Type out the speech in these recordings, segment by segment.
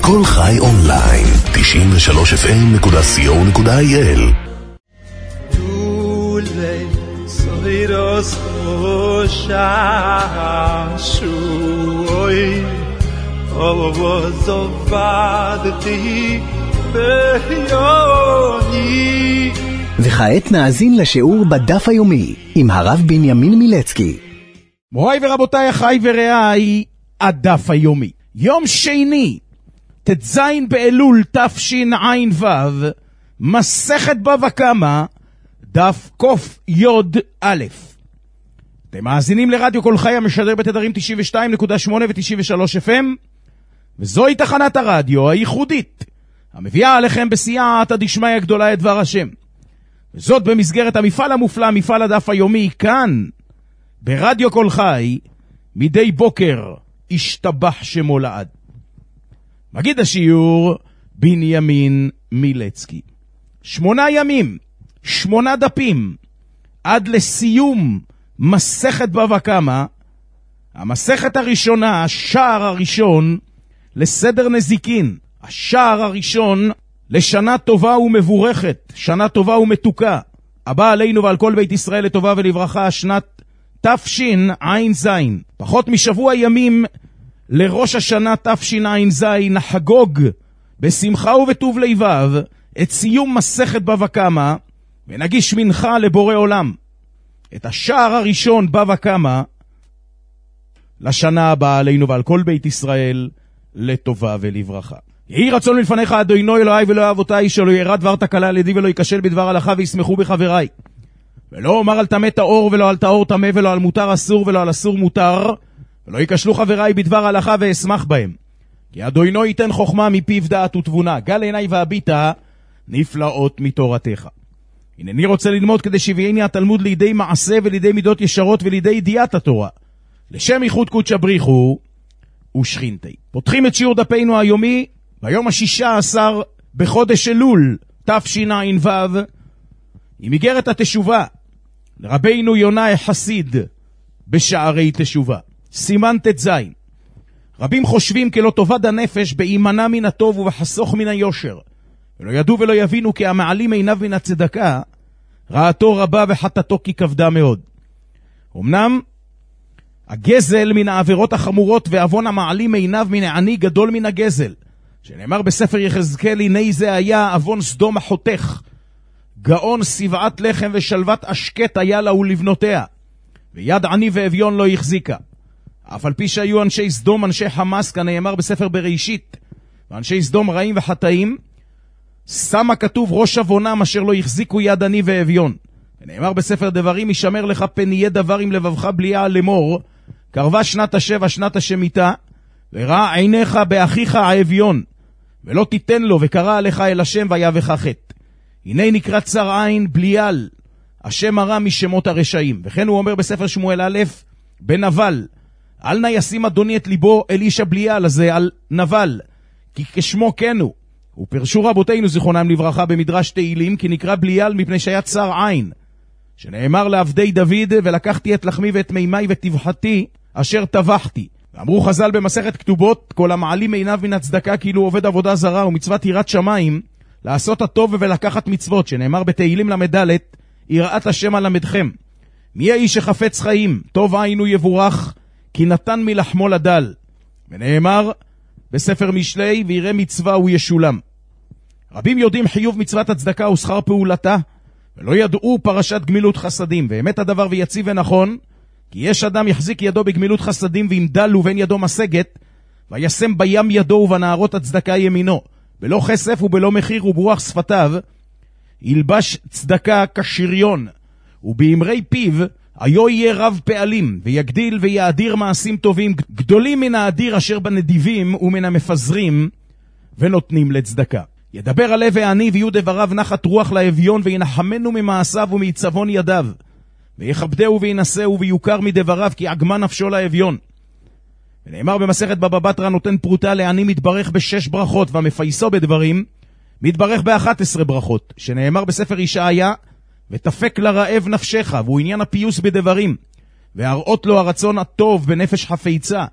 כל חי אונליין, 93fm.co.il. וכעת נאזין לשיעור בדף היומי עם הרב בנימין מילצקי. מוריי ורבותיי, אחי ורעי, הדף היומי. יום שני, ט"ז באלול תשע"ו, מסכת בבא קמא, דף ק"י. אתם מאזינים לרדיו כל חי המשדר בתדרים 92.8 ו-93 FM, וזוהי תחנת הרדיו הייחודית המביאה עליכם בסייעתא דשמיא גדולה את דבר השם. וזאת במסגרת המפעל המופלא, מפעל הדף היומי, כאן ברדיו כל חי, מדי בוקר השתבח שמו לעד. מגיד השיעור בנימין מילצקי. 8 ימים, 8 דפים, עד לסיום מסכת בבא קמא, המסכת הראשונה, השער הראשון לסדר נזיקין, השער הראשון לשנה טובה ומבורכת, שנה טובה ומתוקה, הבא עלינו ועל כל בית ישראל לטובה ולברכה, שנת תשע"ז. פחות משבוע ימים לראש השנה תשע"ז נחגוג בשמחה ובטוב לבב את סיום מסכת בבא קמא, ונגיש מנחה לבורא עולם את השער הראשון בבא קמא לשנה הבאה עלינו ועל כל בית ישראל לטובה ולברכה. יהי רצון מלפניך אדוני אלוהי ואלוהי אבותיי, שלא ירד דבר תקלה על ידי ולא ייכשל בדבר הלכה וישמחו בחבריי, ולא אומר על טמא טהור ולא על טהור טמא, ולא על מותר אסור ולא על אסור מותר, ולא ייכשלו חבריי בדבר הלכה ואשמח בהם, כי אדוני ייתן חוכמה מפיו דעת ותבונה, גל עיניי והביטה נפלאות מתורתך. הנני רוצה ללמוד כדי שיביאני התלמוד לידי מעשה ולידי מידות ישרות ולידי ידיעת התורה, לשם ייחוד קודש בריחו ושכינתי. פותחים את שיעור דפנו היומי ביום 16 בחודש אלול תשע"ו, עם איגרת התשובה לרבינו יונה חסיד בשערי תשובה, סימן ט"ז. רבים חושבים כי לא טובת הנפש בהימנע מן הטוב ובחסוך מן היושר, ולא ידעו ולא יבינו כי המעלים עיניו מן הצדקה רעתו רבה וחטאתו כי כבדה מאוד. אמנם הגזל מן העבירות החמורות ועוון המעלים עיניו מן העני גדול מן הגזל, שנאמר בספר יחזקאל, הנה זה היה עוון סדום החותך, גאון שבעת לחם ושלוות אשקט היה לה ולבנותיה, ויד עני ואביון לא החזיקה. אף על פי שהיו אנשי סדום אנשי חמאס, כנאמר בספר בראשית, ואנשי סדום רעים וחטאים, שמה כתוב ראש עוונם אשר לא החזיקו יד עני ואביון. ונאמר בספר דברים, ישמר לך פן יהיה דבר עם לבבך בליעה לאמור, קרבה שנת השבע שנת השמיטה, וראה עיניך באחיך האביון, ולא תיתן לו, וקרא עליך אל השם ויבך חטא. הנה נקרא צר עין בליעל, השם הרע משמות הרשעים. וכן הוא אומר בספר שמואל א' בנבל, אל נא ישים אדוני את ליבו אל איש הבליעל הזה, על נבל, כי כשמו כן הוא. ופרשו רבותינו זיכרונם לברכה במדרש תהילים, כי נקרא בליעל מפני שהיה צר עין, שנאמר לעבדי דוד, ולקחתי את לחמי ואת מימי וטבחתי אשר טבחתי. ואמרו חז"ל במסכת כתובות, כל המעלים עיניו מן הצדקה כאילו עובד עבודה זרה, ומצוות יראת שמיים לעשות הטוב ולקחת מצוות, שנאמר בתהילים למד' יראת השם למדכם. מי האיש שחפץ חיים, טוב עין הוא יבורך, כי נתן מלחמו לדל. ונאמר בספר משלי, ויראה מצווה הוא ישולם. רבים יודעים חיוב מצוות הצדקה ושכר פעולתה, ולא ידעו פרשת גמילות חסדים. ואמת הדבר ויציב ונכון, כי יש אדם יחזיק ידו בגמילות חסדים ואם דל ובין ידו משגת, וישם בים ידו ובנערות הצדקה ימינו, בלא כסף ובלא מחיר וברוח שפתיו, ילבש צדקה כשריון, ובאמרי פיו היו יהיה רב פעלים, ויגדיל ויאדיר מעשים טובים, גדולים מן האדיר אשר בנדיבים ומן המפזרים ונותנים לצדקה. ידבר עלי ועני ויהיו דבריו נחת רוח לאביון, וינחמנו ממעשיו ומיצבון ידיו, ויכבדהו וינשאו ויוכר מדבריו, כי עגמה נפשו לאביון. ונאמר במסכת בבא בתרא, נותן פרוטה לעני מתברך ב6 ברכות, והמפייסו בדברים מתברך ב11 ברכות, שנאמר בספר ישעיה, ותפק לרעב נפשך, והוא עניין הפיוס בדברים, והראות לו הרצון הטוב בנפש חפצה,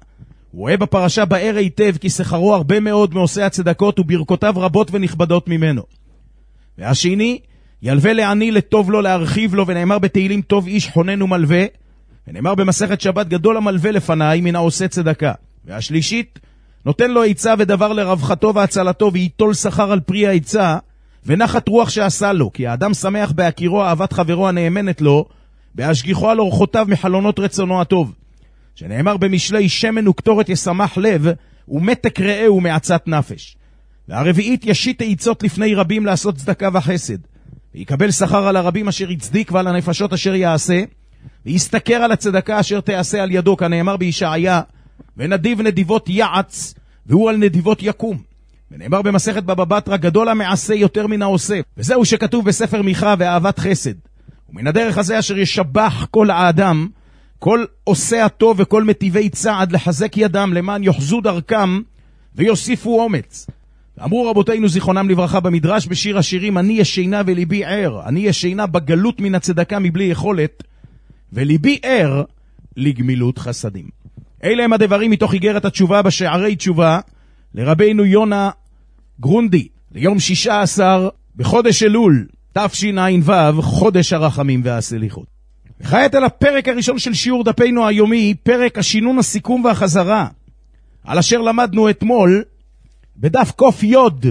הוא רואה בפרשה באר היטב כי שכרו הרבה מאוד מעושי הצדקות וברכותיו רבות ונכבדות ממנו. והשני, ילווה לעני לטוב לו להרחיב לו, ונאמר בתהילים טוב איש חונן ומלווה, ונאמר במסכת שבת גדול המלווה לפניי מן העושה צדקה. והשלישית, נותן לו עצה ודבר לרווחתו והצלתו, ויטול שכר על פרי העצה, ונחת רוח שעשה לו, כי האדם שמח בהכירו אהבת חברו הנאמנת לו, בהשגיחו על אורחותיו מחלונות רצונו הטוב. שנאמר במשלי שמן וקטורת ישמח לב, ומתק ראה ומעצת נפש. והרביעית, ישית עצות לפני רבים לעשות צדקה וחסד, ויקבל שכר על הרבים אשר יצדיק ועל הנפשות אשר יעשה, ויסתכר על הצדקה אשר תעשה על ידו, כנאמר בישעיה, ונדיב נדיבות יעץ, והוא על נדיבות יקום. ונאמר במסכת בבא בתרא, גדול המעשה יותר מן העושה, וזהו שכתוב בספר מיכה, ואהבת חסד. ומן הדרך הזה אשר ישבח כל האדם, כל עושה הטוב וכל מטיבי צעד, לחזק ידם למען יוחזו דרכם ויוסיפו אומץ. ואמרו רבותינו זיכרונם לברכה במדרש בשיר השירים, אני ישנה וליבי ער, אני ישנה בגלות מן הצדקה מבלי יכולת, וליבי ער לגמילות חסדים. אלה הם הדברים מתוך איגרת התשובה בשערי תשובה לרבינו יונה גרונדי, ליום 16 בחודש אלול תשע"ו, חודש הרחמים והסליחות. וכעת אל הפרק הראשון של שיעור דפנו היומי, פרק השינון, הסיכום והחזרה, על אשר למדנו אתמול בדף קוף יוד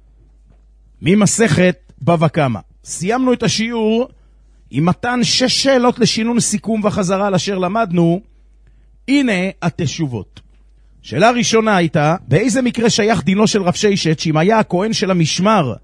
ממסכת בבא קמא. סיימנו את השיעור עם מתן 6 שאלות לשינון, סיכום וחזרה על אשר למדנו. הנה התשובות. שאלה ראשונה הייתה, באיזה מקרה שייך דינו של רב ששת, שאם היה הכהן של המשמר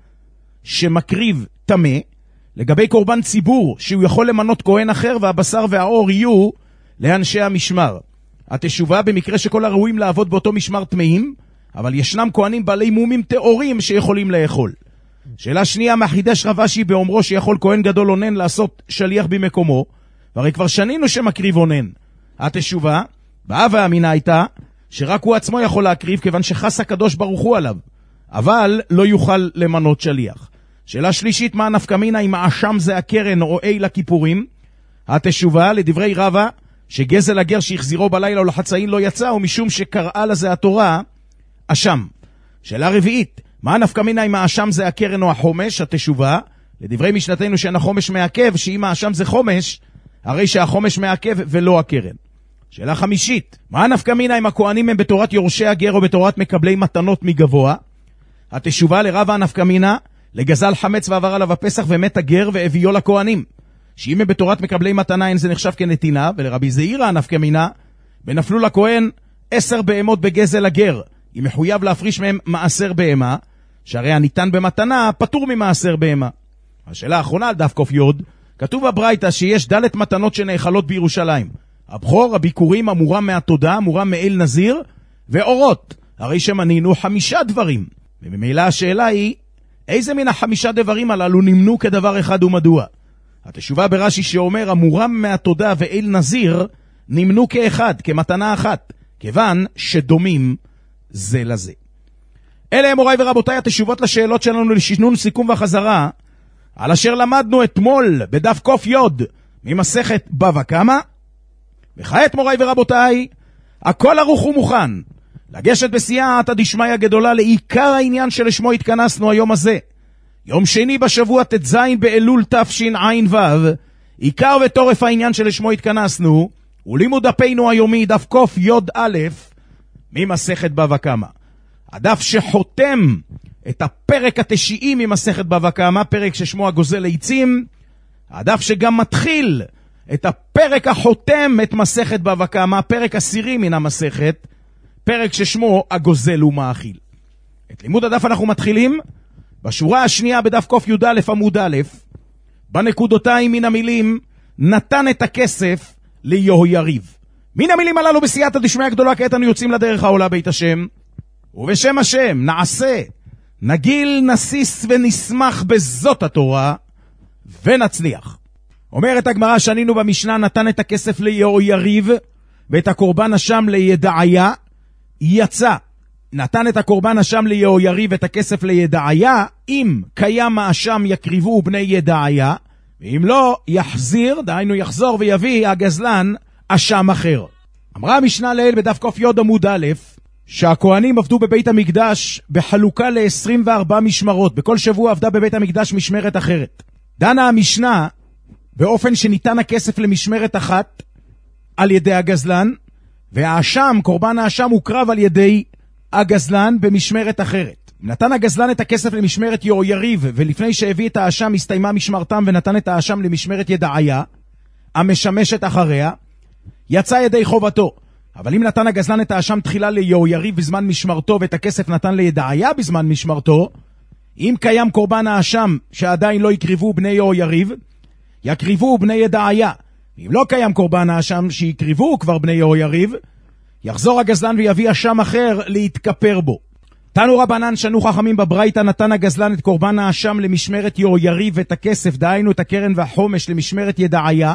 שמקריב טמא, לגבי קורבן ציבור שהוא יכול למנות כהן אחר, והבשר והאור יהיו לאנשי המשמר? התשובה, במקרה שכל הראויים לעבוד באותו משמר טמאים, אבל ישנם כהנים בעלי מומים טהורים שיכולים לאכול. שאלה שנייה, מה חידש רב אשי באומרו שיכול כהן גדול אונן לעשות שליח במקומו, והרי כבר שנינו שמקריב אונן? התשובה, בהווה אמינה הייתה שרק הוא עצמו יכול להקריב, כיוון שחס הקדוש ברוך הוא עליו, אבל לא יוכל למנות שליח. שאלה שלישית, מה נפקא מינה אם האשם זה הקרן או איל הכיפורים? התשובה, לדברי רבא, שגזל הגר שהחזירו בלילה ולחצאין לא יצא, ומשום שקראה לזה התורה אשם. שאלה רביעית, מה נפקא מינה אם האשם זה הקרן או החומש? התשובה, לדברי משנתנו שאין החומש מעכב, שאם האשם זה חומש, הרי שהחומש מעכב ולא הקרן. שאלה חמישית, מה נפקא מינה אם הכהנים הם בתורת יורשי הגר או בתורת מקבלי מתנות מגבוה? התשובה, לרבא נפקא מינה, לגזל חמץ ועבר עליו הפסח ומת הגר והביאו לכהנים, שאם הם בתורת מקבלי מתנה אין זה נחשב כנתינה. ולרבי זעירא נפקא מינה, ונפלו לכהן 10 בהמות בגזל הגר, אם מחויב להפריש מהם מעשר בהמה, שהרי הניתן במתנה פטור ממעשר בהמה. השאלה האחרונה על דף קוף יוד, כתוב בברייתא שיש 10 מתנות שנאכלות בירושלים: הבכור, הביקורים, המורם מהתודה, המורם מאל נזיר, ואורות. הרי שמנינו 5 דברים. וממילא השאלה היא, איזה מן 5 דברים הללו נמנו כדבר אחד ומדוע? התשובה ברש"י שאומר, המורם מהתודה ואל נזיר נמנו כאחד, כמתנה אחת, כיוון שדומים זה לזה. אלה הם מוריי ורבותיי התשובות לשאלות שלנו לשינון, סיכום וחזרה, על אשר למדנו אתמול בדף קוף יוד ממסכת בבא קמא. וכעת מוריי ורבותיי, הכל ערוך ומוכן לגשת בסייעתא דשמיא גדולה לעיקר העניין שלשמו התכנסנו היום הזה, יום שני בשבוע ט"ז באלול תשע"ו. עיקר ותורף העניין שלשמו התכנסנו ולימוד דפנו היומי, דף קוף יוד א' ממסכת בבא קמא, הדף שחותם את הפרק התשיעי ממסכת בבא קמא, פרק ששמו הגוזל עצים, הדף שגם מתחיל את הפרק החותם את מסכת בבא קמא, פרק 10 מן המסכת, פרק ששמו הגוזל ומאכיל. את לימוד הדף אנחנו מתחילים בשורה השנייה בדף קוף י"א עמוד א', בנקודותיים מן המילים נתן את הכסף ליהויריב. מן המילים הללו בסייעתא דשמיא גדולה כעת אנו יוצאים לדרך העולה בית השם, ובשם השם נעשה, נגיל, נסיס ונשמח בזאת התורה ונצליח. אומרת הגמרא, שנינו במשנה, נתן את הכסף ליהויריב ואת הקורבן אשם לידעיה. יצא, נתן את הקורבן אשם ליהויריב ואת הכסף לידעיה, אם קיים האשם יקריבו בני ידעיה, ואם לא יחזיר, דהיינו יחזור ויביא הגזלן אשם אחר. אמרה המשנה לעיל בדף קוף יוד עמוד א', שהכהנים עבדו בבית המקדש בחלוקה ל-24 משמרות. בכל שבוע עבדה בבית המקדש משמרת אחרת. דנה המשנה באופן שניתן הכסף למשמרת אחת על ידי הגזלן, והאשם, קורבן האשם, הוקרב על ידי הגזלן במשמרת אחרת. נתן הגזלן את הכסף למשמרת יהויריב, ולפני שהביא את האשם הסתיימה משמרתם ונתן את האשם למשמרת ידעיה, המשמשת אחריה, יצא ידי חובתו. אבל אם נתן הגזלן את האשם תחילה ליהויריב בזמן משמרתו, ואת הכסף נתן לידעיה בזמן משמרתו, אם קיים קורבן האשם שעדיין לא יקריבו בני יהויריב, יקריבו בני ידעיה. אם לא קיים קורבן האשם שיקריבו כבר בני יהויריב, יחזור הגזלן ויביא אשם אחר להתכפר בו. תנו רבנן שנו חכמים בברייתא, נתן הגזלן את קורבן האשם למשמרת יהויריב ואת הכסף, דהיינו את הקרן והחומש, למשמרת ידעיה.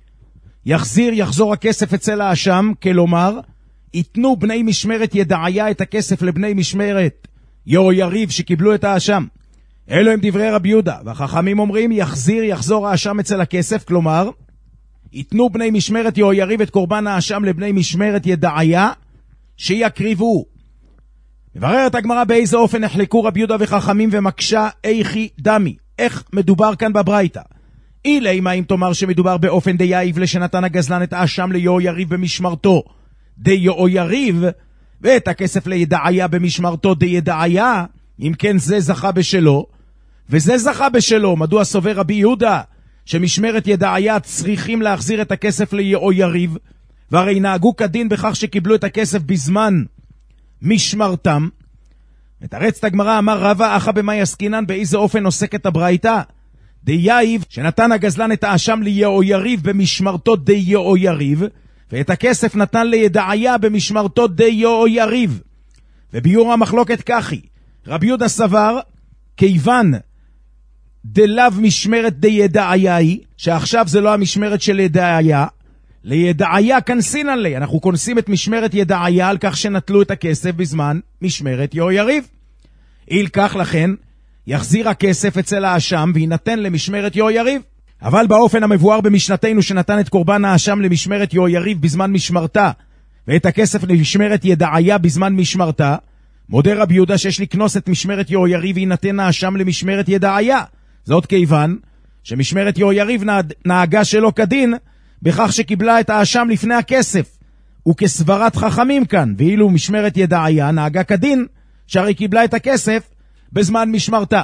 יחזור הכסף אצל האשם, כלומר, ייתנו בני משמרת ידעיה את הכסף לבני משמרת יהויריב שקיבלו את האשם. אלו הם דברי רבי יהודה, והחכמים אומרים יחזור האשם אצל הכסף, כלומר, ייתנו בני משמרת יהויריב את קורבן האשם לבני משמרת ידעיה שיקריבו. מבררת הגמרא באיזה אופן החלקו רבי יהודה וחכמים ומקשה איכי דמי. איך מדובר כאן בברייתא? אילי מה אם תאמר שמדובר באופן דייב לשנתן הגזלן את האשם ליהויריב במשמרתו דיהויריב ואת הכסף לידעיה במשמרתו דידעיה, אם כן זה זכה בשלו וזה זכה בשלו. מדוע סובר רבי יהודה שמשמרת ידעיה צריכים להחזיר את הכסף ליהויריב, והרי נהגו כדין בכך שקיבלו את הכסף בזמן משמרתם? מתרצת הגמרא, אמר רבא אחא במאי עסקינן, באיזה אופן עוסקת הברייתא? דייב שנתן הגזלן את האשם ליהויריב במשמרתו דיהויריב, ואת הכסף נתן לידעיה במשמרתו דיהויריב. וביור המחלוקת ככי, רבי יהודה סבר כיוון דלאו משמרת דידעיה היא, שעכשיו זה לא המשמרת של ידעיה, לידעיה כנסינן לי, אנחנו כונסים את משמרת ידעיה על כך שנטלו את הכסף בזמן משמרת יהויריב. איל כך לכן יחזיר הכסף אצל האשם וינתן למשמרת יהויריב. אבל באופן המבואר במשנתנו שנתן את קורבן האשם למשמרת יהויריב בזמן משמרתה ואת הכסף למשמרת ידעיה בזמן משמרתה, מודה רבי יהודה שיש לקנוס את משמרת יהויריב וינתן האשם למשמרת ידעיה. זאת כיוון שמשמרת יהויריב נהגה שלא כדין בכך שקיבלה את האשם לפני הכסף, וכסברת חכמים כאן, ואילו משמרת ידעיה נהגה כדין שהרי קיבלה את הכסף בזמן משמרתה.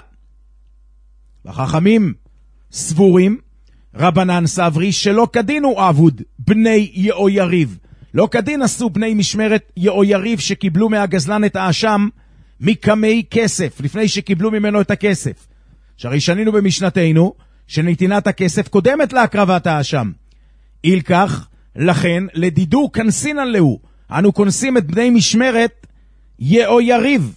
והחכמים סבורים, רבנן סברי, שלא כדין הוא עבוד בני יהויריב. לא כדין עשו בני משמרת יהויריב שקיבלו מהגזלן את האשם מקמי כסף, לפני שקיבלו ממנו את הכסף. שהרי שנינו במשנתנו שנתינת הכסף קודמת להקרבת האשם. איל כך, לכן, לדידו כנסינן לו, אנו כונסים את בני משמרת יהויריב.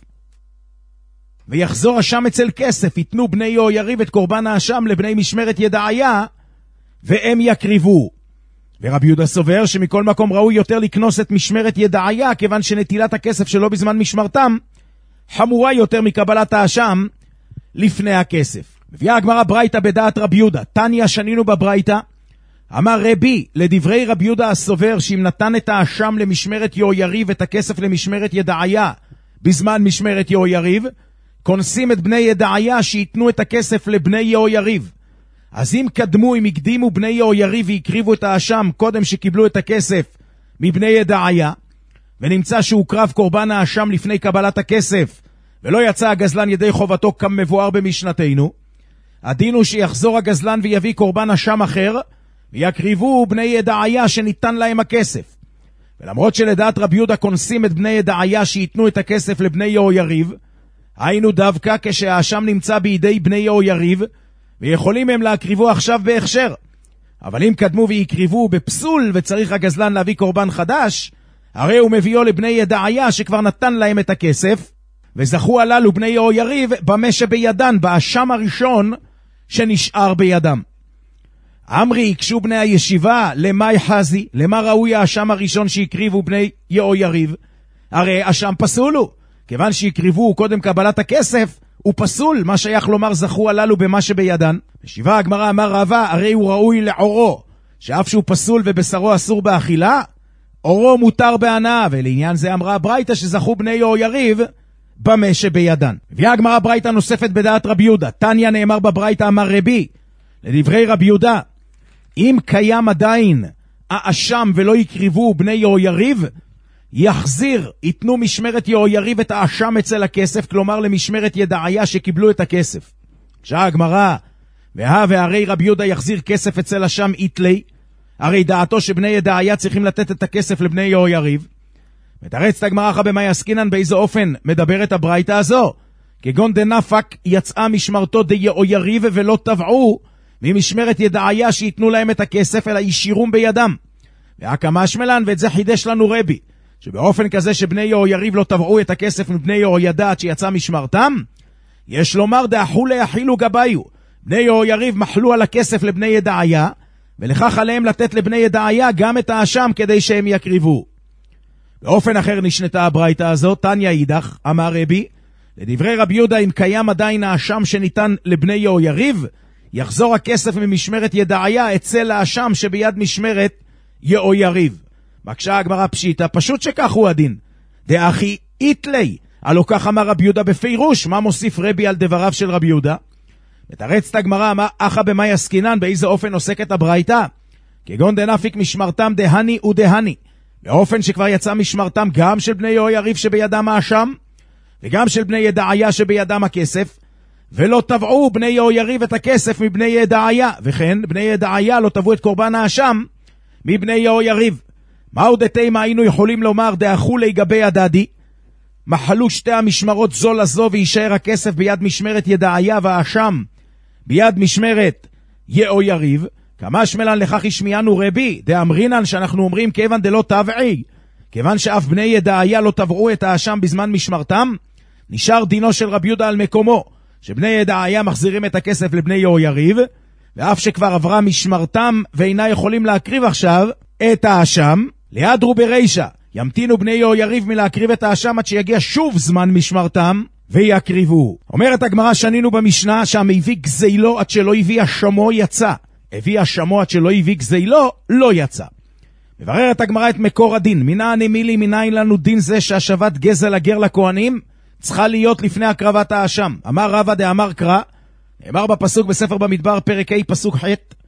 ויחזור אשם אצל כסף, ייתנו בני יהויריב את קורבן האשם לבני משמרת ידעיה, והם יקריבו. ורבי יהודה סובר שמכל מקום ראוי יותר לקנוס את משמרת ידעיה, כיוון שנטילת הכסף שלו בזמן משמרתם, חמורה יותר מקבלת האשם לפני הכסף. מביאה הגמרא ברייתא בדעת רבי יהודה, תניא שנינו בברייתא, אמר רבי, לדברי רבי יהודה הסובר שאם נתן את האשם למשמרת יהויריב את הכסף למשמרת ידעיה בזמן משמרת יהויריב, כונסים את בני ידעיה שיתנו את הכסף לבני יהויריב. אז אם הקדימו בני יהויריב והקריבו את האשם קודם שקיבלו את הכסף מבני ידעיה, ונמצא שהוקרב קורבן האשם לפני קבלת הכסף, ולא יצא הגזלן ידי חובתו כמבואר במשנתנו, הדין הוא שיחזור הגזלן ויביא קורבן אשם אחר, ויקריבו בני ידעיה שניתן להם הכסף. ולמרות שלדעת רבי יהודה כונסים את בני ידעיה שיתנו את הכסף לבני יהויריב, היינו דווקא כשהאשם נמצא בידי בני יהויריב, ויכולים הם להקריבו עכשיו בהכשר. אבל אם קדמו ויקריבו בפסול וצריך הגזלן להביא קורבן חדש, הרי הוא מביאו לבני ידעיה שכבר נתן להם את הכסף, וזכו הללו בני יהויריב במה שבידן, באשם הראשון שנשאר בידם. אמרי, יקשו בני הישיבה, למאי חזי, למה ראוי האשם הראשון שיקריבו בני יהויריב? הרי אשם פסולו, כיוון שיקריבו קודם קבלת הכסף, הוא פסול, מה שייך לומר זכו הללו במה שבידן. משיבה הגמרא, אמר רבא, הרי הוא ראוי לעורו, שאף שהוא פסול ובשרו אסור באכילה, אורו מותר בהנאה, ולעניין זה אמרה הברייתא שזכו בני יהויריב במה שבידן. הביאה הגמרא ברייתא נוספת בדעת רבי יהודה. תניא נאמר בברייתא אמר רבי, לדברי רבי יהודה, אם קיים עדיין האשם ולא יקריבו בני יהויריב, יחזיר, ייתנו משמרת יהויריב את האשם אצל הכסף, כלומר למשמרת ידעיה שקיבלו את הכסף. כשעה הגמרא, והרי רבי יהודה יחזיר כסף אצל אשם איתלי, הרי דעתו שבני ידעיה צריכים לתת את הכסף לבני יהויריב. מתרצת הגמרא אחא במאי עסקינן, באיזה אופן מדברת הברייתא הזו? כגון דנפק יצאה משמרתו דיהויריב ולא טבעו ממשמרת ידעיה שיתנו להם את הכסף, אלא ישירום בידם. והקמה שמלן, ואת זה חידש לנו רבי, שבאופן כזה שבני יהויריב לא טבעו את הכסף מבני יהוידע עד שיצא משמרתם, יש לומר דאחו להחילו גביו, בני יהויריב מחלו על הכסף לבני ידעיה, ולכך עליהם לתת לבני ידעיה גם את האשם כדי שהם יקריבו. באופן אחר נשנתה הברייתא הזאת, תניא אידך, אמר רבי, לדברי רבי יהודה, אם קיים עדיין האשם שניתן לבני יהויריב, יחזור הכסף ממשמרת ידעיה אצל האשם שביד משמרת יהויריב. מקשה הגמרא פשיטה, פשוט שכך הוא הדין. דאחי איתלי, הלא כך אמר רבי יהודה בפירוש, מה מוסיף רבי על דבריו של רבי יהודה? מתרצת הגמרא, אמר אחא במאי עסקינן, באיזה אופן עוסקת הברייתא? כגון דנפיק משמרתם דהני ודהני, באופן שכבר יצא משמרתם גם של בני יהויריב שבידם האשם, וגם של בני ידעיה שבידם הכסף, ולא תבעו בני יהויריב את הכסף מבני ידעיה, וכן בני ידעיה לא תבעו את קורבן האשם מבני יהויריב. מהו דתימה היינו יכולים לומר דאחו לגבי הדדי, מחלו שתי המשמרות זו לזו וישאר הכסף ביד משמרת ידעיה והאשם ביד משמרת יהויריב, כמה שמלן לכך השמיענו רבי, דאמרינן שאנחנו אומרים כיוון דלא תבעי, כיוון שאף בני ידעיה לא תבעו את האשם בזמן משמרתם, נשאר דינו של רבי יהודה על מקומו, שבני ידעיה מחזירים את הכסף לבני יהויריב, ואף שכבר עברה משמרתם ואינה יכולים להקריב עכשיו את האשם, לידרו ברישה, ימתינו בני יהויריב מלהקריב את האשם עד שיגיע שוב זמן משמרתם ויקריבו. אומרת הגמרא, שנינו במשנה שהמביא גזילו עד שלא הביא אשמו יצא, הביא אשמו עד שלא הביא גזילו לא יצא. מבררת הגמרא את מקור הדין, מנין אמילי, מנין לנו דין זה שהשבת גזל הגר לכהנים צריכה להיות לפני הקרבת האשם? אמר רבא דאמר קרא, נאמר בפסוק בספר במדבר פרק ה' פסוק ח',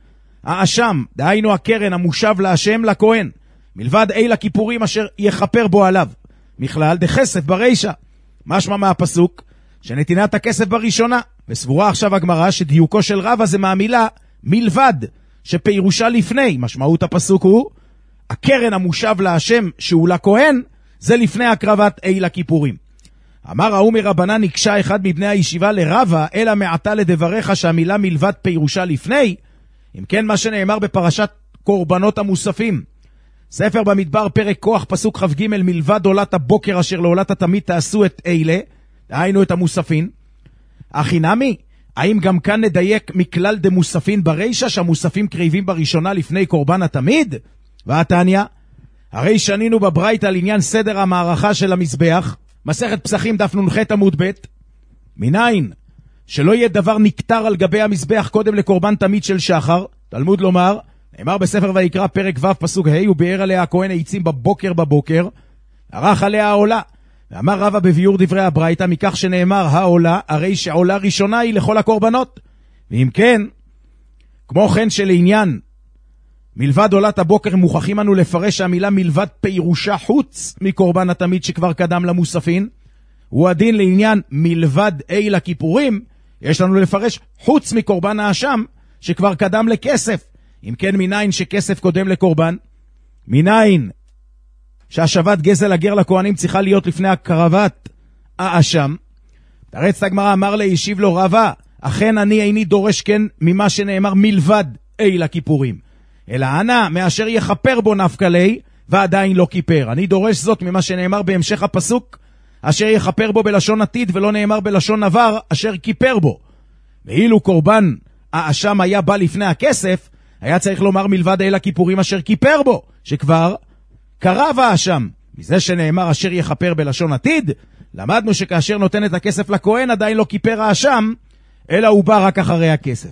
האשם, דהיינו הקרן המושב להשם לכהן, מלבד אל הכיפורים אשר יכפר בו עליו, מכלל דכסף ברישה. משמע מהפסוק שנתינת הכסף בראשונה, וסבורה עכשיו הגמרא שדיוקו של רבא זה מהמילה מלבד, שפירושה לפני. משמעות הפסוק הוא הקרן המושב להשם שהוא לכהן, זה לפני הקרבת אל הכיפורים. אמר ההוא מרבנן, נקשה אחד מבני הישיבה לרבא, אלא מעתה לדבריך שהמילה מלבד פירושה לפני. אם כן, מה שנאמר בפרשת קורבנות המוספים, ספר במדבר פרק כוח פסוק כ"ג, מלבד עולת הבוקר אשר לעולת התמיד תעשו את אלה, דהיינו את המוספין. אחינמי, האם גם כאן נדייק מכלל דמוספין ברישה שהמוספים קריבים בראשונה לפני קורבן התמיד? והתניא, הרי שנינו בברייתא על עניין סדר המערכה של המזבח, מסכת פסחים דף נ"ח עמוד ב', מניין שלא יהיה דבר נקטר על גבי המזבח קודם לקורבן תמיד של שחר, תלמוד לומר, נאמר בספר ויקרא פרק ו' פסוק ה', וביער עליה הכהן העצים בבוקר, ערך עליה העולה. ואמר רבא בביאור דברי הברייתא, מכך שנאמר העולה, הרי שעולה ראשונה היא לכל הקורבנות. ואם כן, כמו כן שלעניין מלבד עולת הבוקר מוכרחים אנו לפרש שהמילה מלבד פירושה חוץ מקורבן התמיד שכבר קדם למוספין, הוא הדין לעניין מלבד אל הכיפורים, יש לנו לפרש חוץ מקורבן האשם שכבר קדם לכסף. אם כן, מניין שכסף קודם לקורבן? מניין שהשבת גזל הגר לכהנים צריכה להיות לפני הקרבת האשם? תרצת הגמרא, אמר לי, השיב לו רבא, אכן אני איני דורש כן ממה שנאמר מלבד אל הכיפורים, אלא אנא מאשר יכפר בו נפקא לי ועדיין לא כיפר. אני דורש זאת ממה שנאמר בהמשך הפסוק, אשר יכפר בו בלשון עתיד, ולא נאמר בלשון עבר אשר כיפר בו. ואילו קורבן האשם היה בא לפני הכסף, היה צריך לומר מלבד אל הכיפורים אשר כיפר בו, שכבר קרב האשם. מזה שנאמר אשר יכפר בלשון עתיד, למדנו שכאשר נותן את הכסף לכהן עדיין לא כיפר האשם, אלא הוא בא רק אחרי הכסף.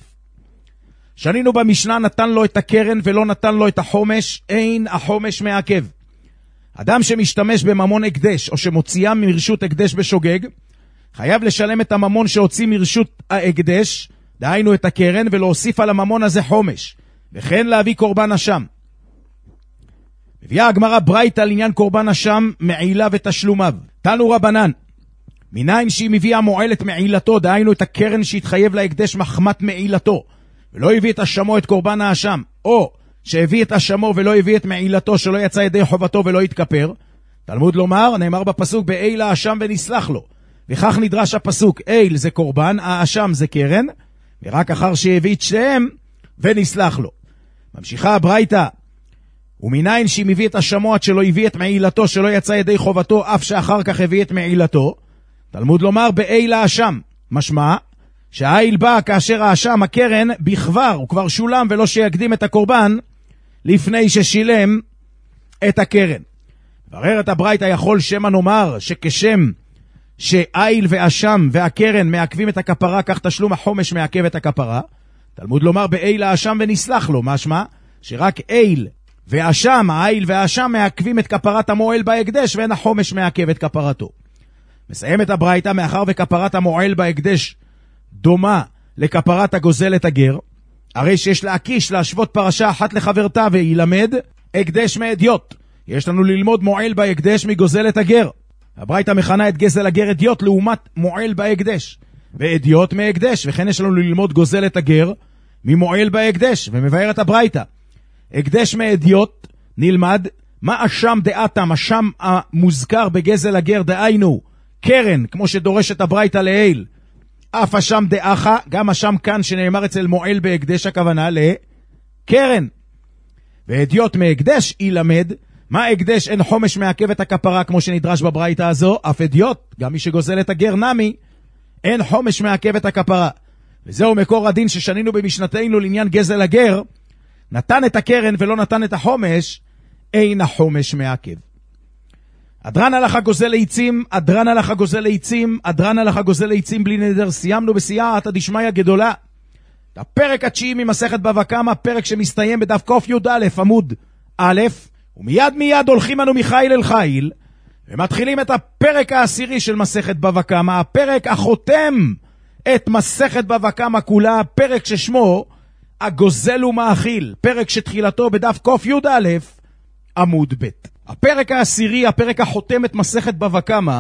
שנינו במשנה, נתן לו את הקרן ולא נתן לו את החומש, אין החומש מעכב. אדם שמשתמש בממון הקדש או שמוציאה מרשות הקדש בשוגג, חייב לשלם את הממון שהוציא מרשות ההקדש, דהיינו את הקרן, ולהוסיף על הממון הזה חומש, וכן להביא קורבן אשם. מביאה הגמרא ברייתא לעניין קורבן אשם, מעילה ותשלומיו. תנו רבנן, מניין שהיא מביאה מועלת מעילתו, דהיינו את הקרן שהתחייב להקדש מחמת מעילתו, ולא הביא את אשמו את קורבן האשם, או שהביא את אשמו ולא הביא את מעילתו, שלא יצא ידי חובתו ולא יתכפר. תלמוד לומר, נאמר בפסוק, באיל האשם ונסלח לו. וכך נדרש הפסוק, איל זה קורבן, האשם זה קרן, ורק אחר שהביא את שניהם ונסלח לו. ממשיכה הברייתא, ומניין שהיא מביא את אשמו עד שלא הביא את מעילתו, שלא יצא ידי חובתו, אף שאחר כך הביא את מעילתו. תלמוד לומר, באיל האשם, משמע שהאיל בא כאשר האשם, הקרן, בכבר, הוא כבר שולם, ולא שיקדים את הקורבן לפני ששילם את הקרן. בררת הברייתא, יכול שמא נאמר שכשם שאיל ואשם והקרן מעכבים את הכפרה, כך תשלום החומש מעכב את הכפרה. תלמוד לומר, באיל האשם ונסלח לו, משמע שרק איל ואשם, האיל והאשם מעכבים את כפרת המועל בהקדש, ואין החומש מעכב את כפרתו. מסיים את הברייתא, מאחר וכפרת המועל בהקדש דומה לכפרת הגוזל את הגר, הרי שיש להקיש להשוות פרשה אחת לחברתה, וילמד הקדש מאדיוט. יש לנו ללמוד מועל בהקדש מגוזל את הגר. הברייתא מכנה את גזל הגר אדיוט לעומת מועל בהקדש, ואדיוט מהקדש, וכן יש לנו ללמוד גוזל את הגר ממועל בהקדש. ומבאר את הברייתא, הקדש מאדיוט נלמד מה אשם דעתם, אשם המוזכר בגזל הגר, דהיינו קרן, כמו שדורשת הברייתא לעיל, אף אשם דאחה, גם אשם כאן שנאמר אצל מועל בהקדש, הכוונה לקרן. ואדיוט מהקדש ילמד מה הקדש אין חומש מעכב את הכפרה, כמו שנדרש בברייתא הזו, אף אדיוט, גם מי שגוזל את הגר נמי, אין חומש מעכב את הכפרה. וזהו מקור הדין ששנינו במשנתנו לעניין גזל הגר, נתן את הקרן ולא נתן את החומש, אין החומש מעכב. אדרן הלכה גוזל לעצים, אדרן הלכה גוזל לעצים, אדרן הלכה גוזל לעצים בלי נדר. סיימנו בסייעתא דשמיא גדולה. הפרק התשיעי ממסכת בבא קמא, פרק שמסתיים בדף ק"א עמוד א', ומיד מיד הולכים אנו מחיל אל חיל, ומתחילים את הפרק העשירי של מסכת בבא קמא, הפרק החותם את מסכת בבא קמא כולה, פרק ששמו הגוזל ומאכיל, פרק שתחילתו בדף ק"א עמוד ב'. הפרק העשירי, הפרק החותם את מסכת בבא קמא,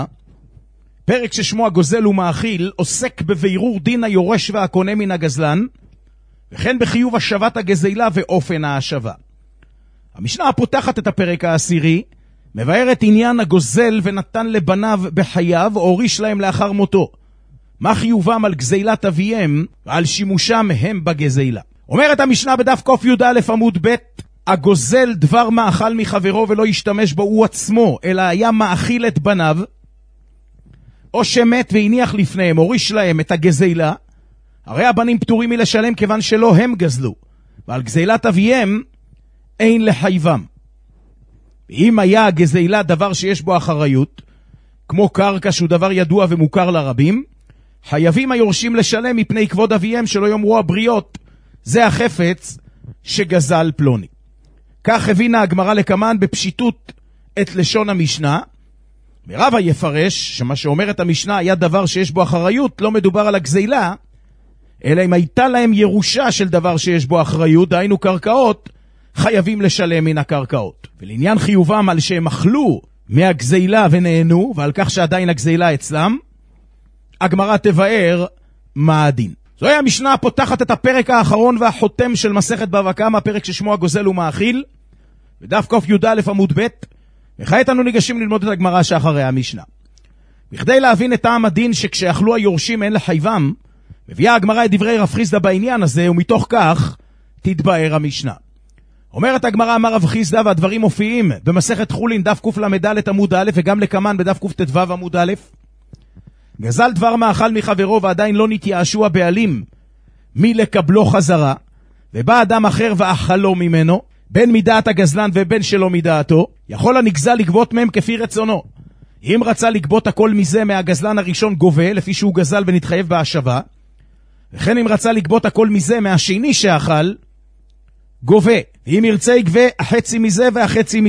פרק ששמו הגוזל ומאכיל, עוסק בבירור דין היורש והקונה מן הגזלן, וכן בחיוב השבת הגזילה ואופן ההשבה. המשנה הפותחת את הפרק העשירי מבארת עניין הגוזל ונתן לבניו בחייו או הוריש להם לאחר מותו, מה חיובם על גזילת אביהם ועל שימושם הם בגזילה. אומרת המשנה בדף ק"א עמוד ב', הגוזל דבר מאכל מחברו ולא ישתמש בו הוא עצמו, אלא היה מאכיל את בניו, או שמת והניח לפניהם, הוריש להם את הגזילה, הרי הבנים פטורים מלשלם כיוון שלא הם גזלו, ועל גזילת אביהם אין לחייבם. ואם היה הגזילה דבר שיש בו אחריות, כמו קרקע שהוא דבר ידוע ומוכר לרבים, חייבים היורשים לשלם מפני כבוד אביהם, שלא יאמרו הבריות, זה החפץ שגזל פלוני. כך הבינה הגמרא לקמן בפשיטות את לשון המשנה, ורבא יפרש שמה שאומרת המשנה היה דבר שיש בו אחריות, לא מדובר על הגזילה, אלא אם הייתה להם ירושה של דבר שיש בו אחריות, דהיינו קרקעות, חייבים לשלם מן הקרקעות. ולעניין חיובם על שהם אכלו מהגזילה ונהנו, ועל כך שעדיין הגזילה אצלם, הגמרא תבאר מה הדין. זוהי המשנה הפותחת את הפרק האחרון והחותם של מסכת בבא קמא, הפרק ששמו הגוזל ומאכיל, בדף ק"א עמוד ב', וכעת אנו ניגשים ללמוד את הגמרא שאחרי המשנה. בכדי להבין את טעם הדין שכשאכלו היורשים אין לחייבם, מביאה הגמרא את דברי רב חיסדא בעניין הזה, ומתוך כך תתבאר המשנה. אומרת הגמרא, אמר רב חיסדא, והדברים מופיעים במסכת חולין דף קל"ד עמוד א', וגם לקמן בדף קט"ו עמוד א'. גזל דבר מאכל מחברו ועדיין לא נתייאשו הבעלים מלקבלו חזרה, ובא אדם אחר ואכלו ממנו, בין מדעת הגזלן ובין שלא מדעתו, יכול הנגזל לגבות מהם כפי רצונו. אם רצה לגבות הכל מזה מהגזלן הראשון גובה, לפי שהוא גזל ונתחייב בהשבה, וכן אם רצה לגבות הכל מזה מהשני שאכל, גובה. ואם ירצה יגבה החצי מזה והחצי מזה.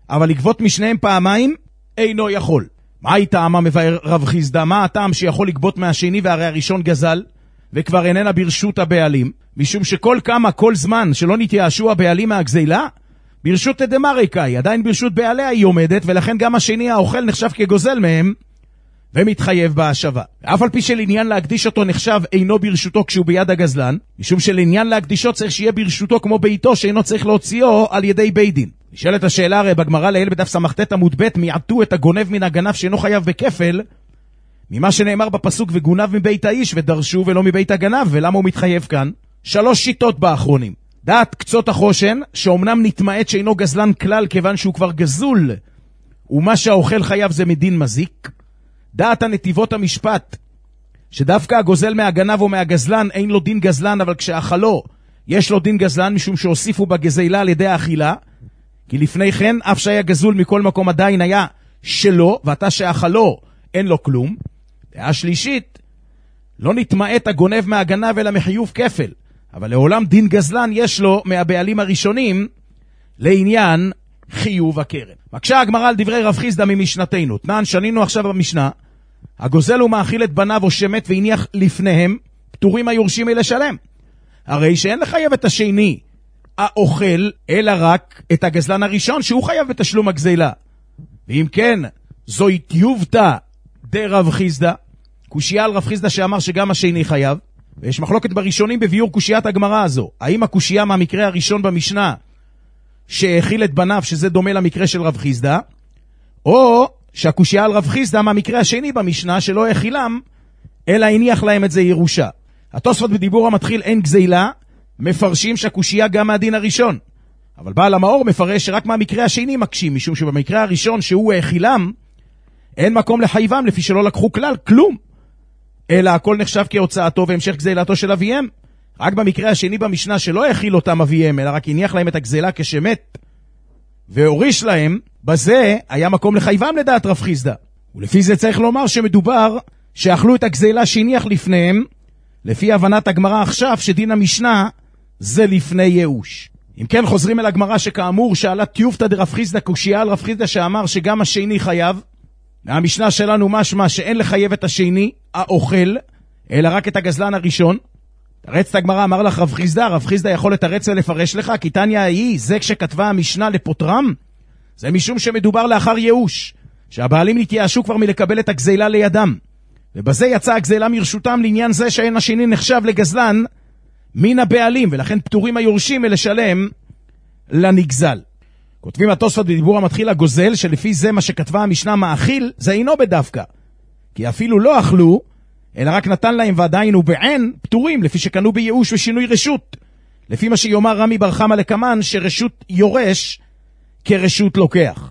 אבל לגבות משניהם פעמיים אינו יכול. מה טעמה מבאר רב חיסדא? מה הטעם שיכול לגבות מהשני והרי הראשון גזל וכבר איננה ברשות הבעלים? משום שכל כמה, כל זמן שלא נתייאשו הבעלים מהגזילה, ברשות דמריקה היא, עדיין ברשות בעליה היא עומדת, ולכן גם השני האוכל נחשב כגוזל מהם ומתחייב בהשבה. אף על פי של עניין להקדיש אותו נחשב אינו ברשותו כשהוא ביד הגזלן, משום שלעניין להקדישו צריך שיהיה ברשותו כמו ביתו שאינו צריך להוציאו על ידי בית דין. נשאלת השאלה הרי בגמרא לעיל בדף סמ"ט עמוד ב', מיעטו את הגונב מן הגנב שאינו חייב בכפל, ממה שנאמר בפסוק וגונב מבית האיש ודרשו ולא מבית הגנב, ולמה הוא מתחייב כאן? 3 שיטות באחרונים. דעת קצות החושן, שאומנם נתמעט שאינו גזלן כלל כיוון שהוא כבר גזול, ומה שהאוכל חייב זה מדין מזיק. דעת הנתיבות המשפט, שדווקא הגוזל מהגנב או מהגזלן אין לו דין גזלן, אבל כשאכלו יש לו דין גזלן, משום שהוסיפו בגזילה על ידי האכילה, כי לפני כן אף שהיה גזול מכל מקום עדיין היה שלו, ואתה שאכלו אין לו כלום. דעה שלישית, לא נתמעט הגונב מהגנב אלא מחיוב כפל, אבל לעולם דין גזלן יש לו מהבעלים הראשונים לעניין חיוב הקרן. מקשה הגמרא על דברי רב חיסדא ממשנתנו. תנן, שנינו עכשיו במשנה, הגוזל הוא מאכיל את בניו או שמת והניח לפניהם, פטורים היורשים מלשלם. הרי שאין לחייב את השני האוכל, אלא רק את הגזלן הראשון שהוא חייב בתשלום הגזילה. ואם כן, זוהי טיובתא דרב חיסדא, קושיה על רב חיסדא שאמר שגם השני חייב, ויש מחלוקת בראשונים בביור קושיית הגמרא הזו. האם הקושיה מהמקרה הראשון במשנה שהאכיל את בניו, שזה דומה למקרה של רב חיסדא, או שהקושיה על רב חיסדא מהמקרה השני במשנה שלא האכילם, אלא הניח להם את זה ירושה. התוספות בדיבור המתחיל אין גזילה, מפרשים שהקושיה גם מהדין הראשון. אבל בעל המאור מפרש שרק מהמקרה השני מקשים, משום שבמקרה הראשון שהוא האכילם, אין מקום לחייבם לפי שלא לקחו כלל, כלום. אלא הכל נחשב כהוצאתו והמשך גזילתו של אביהם. רק במקרה השני במשנה שלא האכיל אותם אביהם, אלא רק הניח להם את הגזילה כשמת, והוריש להם, בזה היה מקום לחייבם לדעת רב חיסדא. ולפי זה צריך לומר שמדובר שאכלו את הגזילה שהניח לפניהם, לפי הבנת הגמרא עכשיו שדין המשנה זה לפני ייאוש. אם כן חוזרים אל הגמרא שכאמור שאלה טיובתא דרב חיסדא קושיה על רב חיסדא שאמר שגם השני חייב. מהמשנה שלנו משמע שאין לחייב את השני האוכל, אלא רק את הגזלן הראשון. תרץ הגמרא, אמר לך רב חיסדא, רב חיסדא יכול לתרץ ולפרש לך, כי תניא היא, זה כשכתבה המשנה לפוטרם, זה משום שמדובר לאחר ייאוש, שהבעלים נתייאשו כבר מלקבל את הגזילה לידם, ובזה יצא הגזילה מרשותם לעניין זה שאין השני נחשב לגזלן מן הבעלים, ולכן פטורים היורשים מלשלם לנגזל. כותבים התוספות בדיבור המתחיל הגוזל, שלפי זה מה שכתבה המשנה מאכיל, זה אינו בדווקא, כי אפילו לא אכלו, אלא רק נתן להם ועדיין הוא בעין פטורים, לפי שקנו בייאוש ושינוי רשות. לפי מה שיאמר רמי בר חמא לקמן, שרשות יורש כרשות לוקח.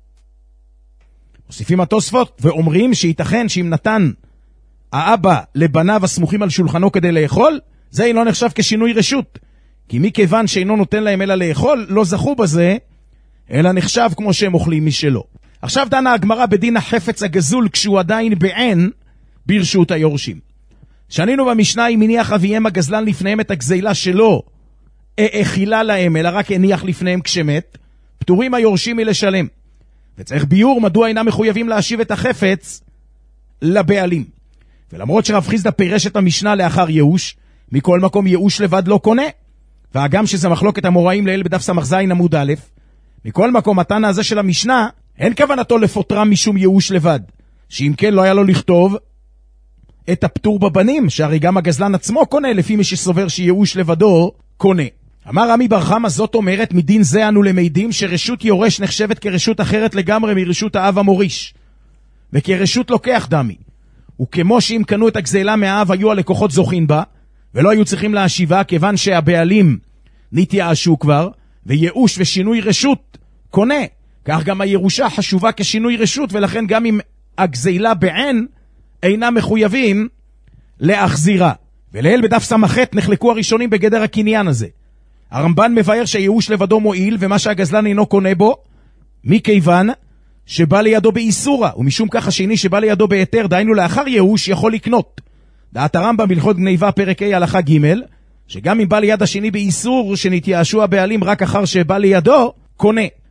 מוסיפים התוספות ואומרים שייתכן שאם נתן האבא לבניו הסמוכים על שולחנו כדי לאכול, זה לא נחשב כשינוי רשות. כי מכיוון שאינו נותן להם אלא לאכול, לא זכו בזה, אלא נחשב כמו שהם אוכלים משלו. עכשיו דנה הגמרא בדין החפץ הגזול כשהוא עדיין בעין, ברשות היורשים. שנינו במשנה אם הניח אביהם הגזלן לפניהם את הגזילה שלו, האכילה להם, אלא רק הניח לפניהם כשמת, פטורים היורשים מלשלם. וצריך ביור מדוע אינם מחויבים להשיב את החפץ לבעלים. ולמרות שרב חיסדא פירש את המשנה לאחר ייאוש, מכל מקום ייאוש לבד לא קונה. והגם שזה מחלוקת המוראים לעיל בדף סמ"ז עמוד א', מכל מקום התנא הזה של המשנה, אין כוונתו לפוטרם משום ייאוש לבד. שאם כן לא היה לו לכתוב את הפטור בבנים, שהרי גם הגזלן עצמו קונה, לפי מי שסובר שייאוש לבדו קונה. אמר רמי בר חמא, זאת אומרת, מדין זה אנו למדים שרשות יורש נחשבת כרשות אחרת לגמרי מרשות האב המוריש, וכרשות לוקח דמי. וכמו שאם קנו את הגזילה מהאב היו הלקוחות זוכים בה, ולא היו צריכים להשיבה, כיוון שהבעלים נתייאשו כבר, וייאוש ושינוי רשות קונה. כך גם הירושה חשובה כשינוי רשות, ולכן גם אם הגזילה בעין אינם מחויבים להחזירה. ולעיל בדף סמ"ח נחלקו הראשונים בגדר הקניין הזה. הרמב"ן מבאר שהייאוש לבדו מועיל, ומה שהגזלן אינו קונה בו, מכיוון שבא לידו באיסורה, ומשום כך השני שבא לידו בהיתר, דהיינו לאחר ייאוש, יכול לקנות. דעת הרמב"ם בהלכות גניבה פרק ה' הלכה ג', שגם אם בא ליד השני באיסור, שנתייאשו הבעלים רק אחר שבא לידו, קונה.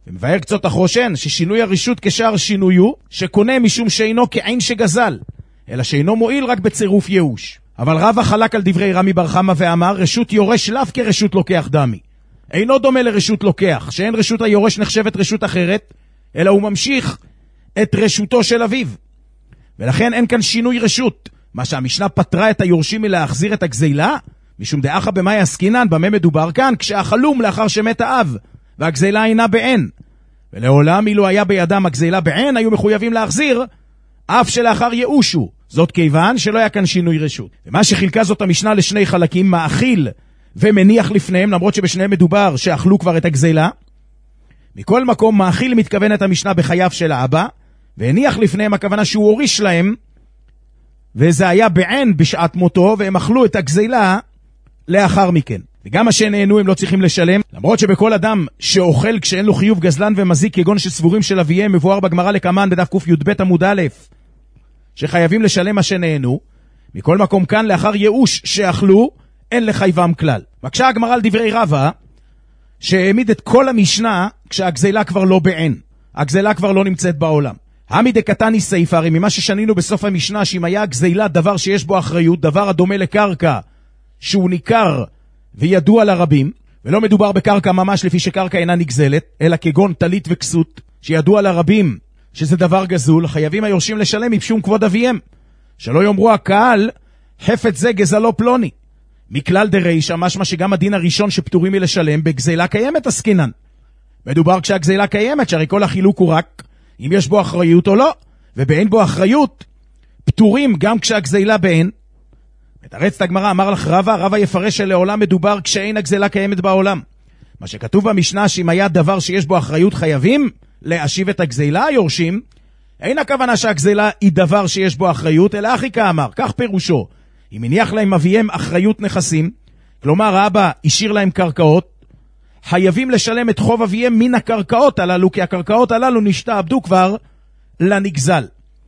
ומבאר קצות החושן ששינוי הרשות כשאר שינוי הוא שקונה משום שאינו כעין שגזל, אלא שאינו מועיל רק בצירוף ייאוש. אבל רבא חלק על דברי רמי בר חמא ואמר רשות יורש לאו כרשות לוקח דמי. אינו דומה לרשות לוקח, שאין רשות היורש נחשבת רשות אחרת, אלא הוא ממשיך את רשותו של אביו. ולכן אין כאן שינוי רשות. מה שהמשנה פטרה את היורשים מלהחזיר את הגזילה, משום דאחה במאי עסקינן, במה מדובר כאן? כשהחלום לאחר שמת האב, והגזילה אינה בעין. ולעולם אילו היה בידם הגזילה בעין, היו מחויבים להחזיר, אף שלאחר ייאושו. זאת כיוון שלא היה כאן שינוי רשות. ומה שחילקה זאת המשנה לשני חלקים, מאכיל ומניח לפניהם, למרות שבשניהם מדובר שאכלו כבר את הגזילה. מכל מקום, מאכיל מתכוונת המשנה בחייו של האבא, והניח לפניהם הכוונה שהוא הוריש להם, וזה היה בעין בשעת מותו, והם אכלו את הגזילה לאחר מכן. וגם מה שנהנו הם לא צריכים לשלם, למרות שבכל אדם שאוכל כשאין לו חיוב גזלן ומזיק כגון שסבורים של אביהם, מבואר בגמרא לקמן בדף ק"י"ב עמוד א', שחייבים לשלם מה שנהנו. מכל מקום כאן לאחר ייאוש שאכלו, אין לחייבם כלל. מקשה הגמרא על דברי רבא, שהעמיד את כל המשנה כשהגזילה כבר לא בעין. הגזילה כבר לא נמצאת בעולם. העמיד קטני סייפה, הרי ממה ששנינו בסוף המשנה, שאם היה הגזילה דבר שיש בו אחריות, דבר הדומה לקרקע, שהוא ניכר וידוע לרבים, ולא מדובר בקרקע ממש לפי שקרקע אינה נגזלת, אלא כגון טלית וכסות, שידוע לרבים שזה דבר גזול, חייבים היורשים לשלם מפשום כבוד אביהם. שלא יאמרו הקהל, חפץ זה גזלו פלוני. מכלל דרישא, משמע שגם הדין הראשון שפטורים מלשלם, בגזילה קיימת עסקינן. מדובר כשהגזילה קיימת, שהרי כל החילוק הוא רק אם יש בו אחריות או לא, ובאין בו אחריות, פטורים גם כשהגזילה באין. מתרצת הגמרא, אמר לך רבא יפרש שלעולם מדובר כשאין הגזילה קיימת בעולם. מה שכתוב במשנה שאם היה דבר שיש בו אחריות חייבים להשיב את הגזילה היורשים, אין הכוונה שהגזילה היא דבר שיש בו אחריות, אלא אחי כאמר, כך פירושו. אם הניח להם אביהם אחריות נכסים, כלומר האבא השאיר להם קרקעות, חייבים לשלם את חוב אביהם מן הקרקעות הללו, כי הקרקעות הללו נשתעבדו כבר לנגזל.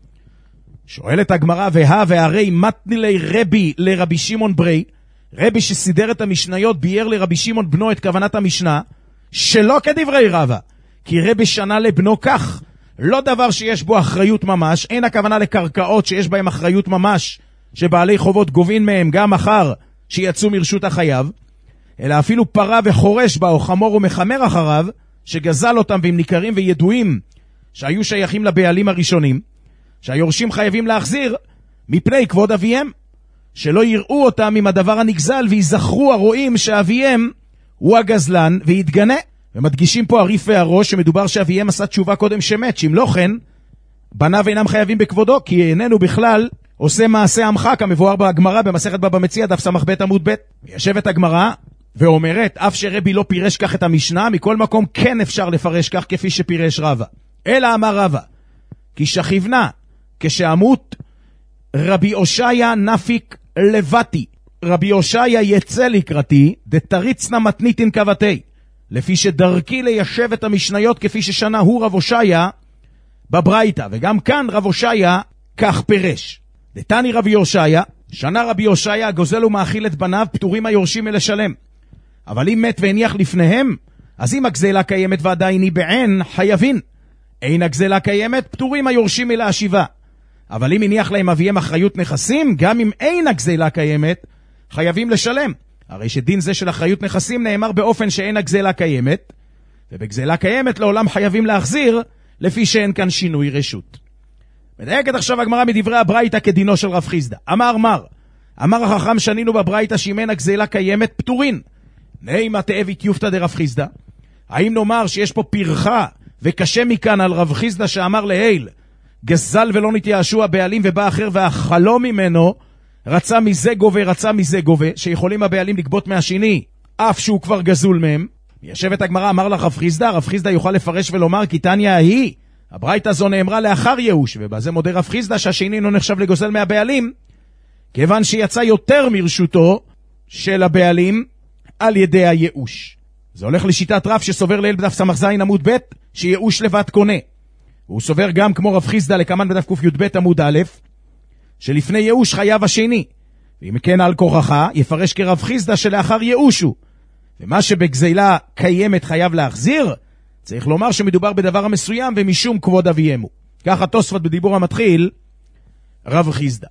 שואלת הגמרא, והרי מתני לי רבי לרבי שמעון ברי, רבי שסידר את המשניות ביאר לרבי שמעון בנו את כוונת המשנה, שלא כדברי רבא, כי רבי שנה לבנו כך, לא דבר שיש בו אחריות ממש, אין הכוונה לקרקעות שיש בהם אחריות ממש, שבעלי חובות גובין מהם גם אחר שיצאו מרשות החייב, אלא אפילו פרה וחורש בה או חמור ומחמר אחריו, שגזל אותם והם ניכרים וידועים שהיו שייכים לבעלים הראשונים, שהיורשים חייבים להחזיר מפני כבוד אביהם, שלא יראו אותם עם הדבר הנגזל ויזכרו הרואים שאביהם הוא הגזלן ויתגנה. ומדגישים פה הריף והראש שמדובר שאביהם עשה תשובה קודם שמת, שאם לא כן בניו אינם חייבים בכבודו, כי איננו בכלל עושה מעשה עמך, כמבואר בהגמרא במסכת בבא מציעא דף ס"ב עמוד ב'. יושבת הגמרא ואומרת, אף שרבי לא פירש כך את המשנה, מכל מקום כן אפשר לפרש כך כפי שפירש רבא. אלא אמר רבא, כי שכיבנה כשאמות רבי הושעיה נפיק לבתי, רבי הושעיה יצא לקראתי, דתריצנה מתניתין כבתי, לפי שדרכי ליישב את המשניות כפי ששנה הוא רב הושעיה בברייתא, וגם כאן רב הושעיה כך פירש. דתני רבי הושעיה, שנה רבי הושעיה גוזל ומאכיל את בניו, פטורים היורשים מלשלם. אבל אם מת והניח לפניהם, אז אם הגזלה קיימת ועדיין היא בעין, חייבים. אין הגזלה קיימת, פטורים היורשים מלהשיבה. אבל אם הניח להם אביהם אחריות נכסים, גם אם אין הגזלה קיימת, חייבים לשלם. הרי שדין זה של אחריות נכסים נאמר באופן שאין הגזלה קיימת, ובגזלה קיימת לעולם חייבים להחזיר, לפי שאין כאן שינוי רשות. מדייקת עכשיו הגמרא מדברי הברייתא כדינו של רב חיסדא. אמר החכם שנינו בברייתא שאם אין הגזלה קיימת, פטורין. נעימה תאבית יופתא דרב חיסדא. האם נאמר שיש פה פרחה וקשה מכאן על רב חיסדא שאמר להיל, גזל ולא נתייאשו הבעלים, ובא אחר והחלום ממנו, רצה מזה גובה, שיכולים הבעלים לגבות מהשני, אף שהוא כבר גזול מהם. ישבת הגמרא, אמר לך רב חיסדא יוכל לפרש ולומר, כי תניא ההיא, הברייתא זו נאמרה לאחר ייאוש, ובזה מודה רב חיסדא שהשני לא נחשב לגוזל מהבעלים, כיוון שיצא יותר מרשותו של הבעלים על ידי הייאוש. זה הולך לשיטת רב שסובר ליל בדף סמ"ז עמוד ב' שייאוש לבד קונה. והוא סובר גם כמו רב חיסדא לקמן בדף ק"י"ב עמוד א', שלפני ייאוש חייב השני, ואם כן על כורחה יפרש כרב חיסדא שלאחר ייאושו, ומה שבגזילה קיימת חייב להחזיר, צריך לומר שמדובר בדבר המסוים ומשום כבוד אביהם. ככה תוספות בדיבור המתחיל, רב חיסדא.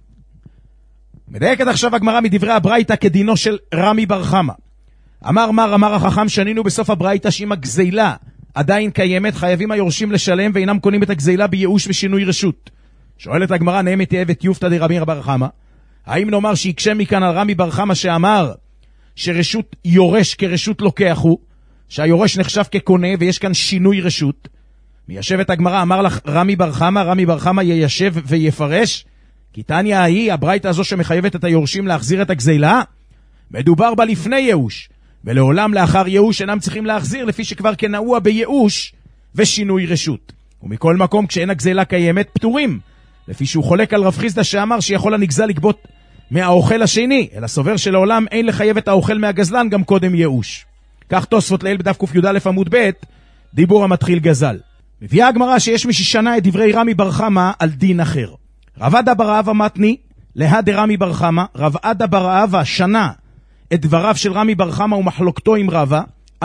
מדייקת עכשיו הגמרא מדברי הברייתא כדינו של רמי בר חמא. אמר החכם, שנינו בסוף הברייתא שאם הגזילה עדיין קיימת, חייבים היורשים לשלם ואינם קונים את הגזילה בייאוש ושינוי רשות. שואלת הגמרא, נאמת יאבת יופתא דרבי בר חמא, האם נאמר שיקשה מכאן על רמי בר חמא שאמר שרשות יורש כרשות לוקח הוא, שהיורש נחשב כקונה ויש כאן שינוי רשות? מיישבת הגמרא, אמר לך רמי בר חמא יישב ויפרש, כי תניא ההיא, הברייתא הזו שמחייבת את היורשים להחזיר את הגזילה, מדובר בה לפני ייאוש, ולעולם לאחר ייאוש אינם צריכים להחזיר, לפי שכבר כנעוע בייאוש ושינוי רשות. ומכל מקום, כשאין הגזילה קיימת, פטורים, לפי שהוא חולק על רב חיסדא שאמר שיכול הנגזל לגבות מהאוכל השני, אלא סובר שלעולם אין לחייב את האוכל מהגזלן גם קודם ייאוש. כך תוספות לעיל בדף ק"יא עמוד ב', דיבור המתחיל גזל. מביאה הגמרא שיש מי ששנה את דברי רמי בר חמא על דין אחר. רב עדה בר אבא מתני להא דרמי בר חמא, רב עדה בר אבא שנה את דבריו של רמי בר חמא ומחלוקתו עם רבא,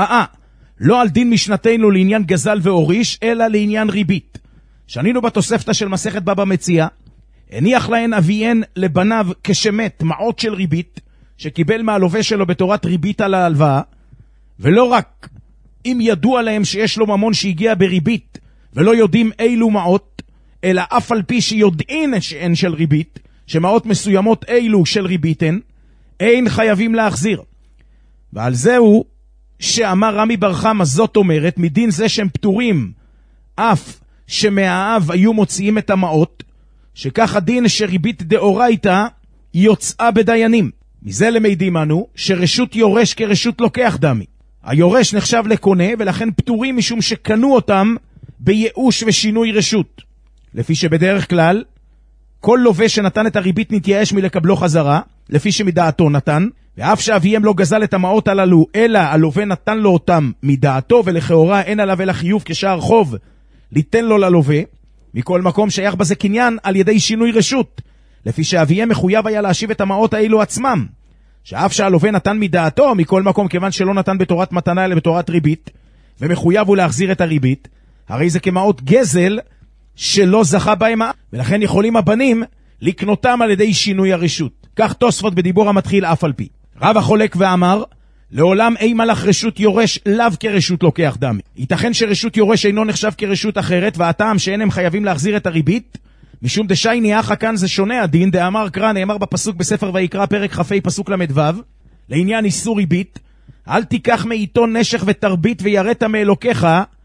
לא על דין משנתנו לעניין גזל ואוריש, אלא לעניין ריבית. שנינו בתוספתא של מסכת בבא מציעא, הניח להן אביהן לבניו כשמת מעות של ריבית, שקיבל מהלווה שלו בתורת ריבית על ההלוואה, ולא רק אם ידוע להם שיש לו ממון שהגיע בריבית, ולא יודעים אילו מעות, אלא אף על פי שיודעים שאין של ריבית, שמעות מסוימות אילו של ריבית אין חייבים להחזיר. ועל זהו שאמר רמי בר חמא, זאת אומרת, מדין זה שהם פטורים, אף שמהאב היו מוציאים את המעות, שכך הדין שריבית דאורייתא יוצאה בדיינים. מזה למדים אנו שרשות יורש כרשות לוקח דמי. היורש נחשב לקונה, ולכן פטורים משום שקנו אותם בייאוש ושינוי רשות. לפי שבדרך כלל, כל לווה שנתן את הריבית נתייאש מלקבלו חזרה, לפי שמדעתו נתן, ואף שאביהם לא גזל את המעות הללו, אלא הלווה נתן לו אותם מדעתו, ולכאורה אין עליו אלא חיוב כשאר חוב, ליתן לו ללווה, מכל מקום שייך בזה קניין על ידי שינוי רשות, לפי שאביהם מחויב היה להשיב את המעות האלו עצמם, שאף שהלווה נתן מדעתו, מכל מקום כיוון שלא נתן בתורת מתנה אלא בתורת ריבית, ומחויב הוא להחזיר את הריבית, הרי זה כמעות גזל שלא זכה בהם, ולכן יכולים הבנים לקנותם על ידי שינוי הרשות. כך תוספות בדיבור המתחיל אף על פי. רב החולק ואמר, לעולם אי מלך רשות יורש לאו כרשות לוקח דמי. ייתכן שרשות יורש אינו נחשב כרשות אחרת, והטעם שאין הם חייבים להחזיר את הריבית, משום דשייני אחא כאן זה שונה הדין, דאמר קרא, נאמר בפסוק בספר ויקרא פרק כ"ה פסוק ל"ו, לעניין איסור ריבית, אל תיקח מעיתון נשך ותרבית ויראת מאלוקיך,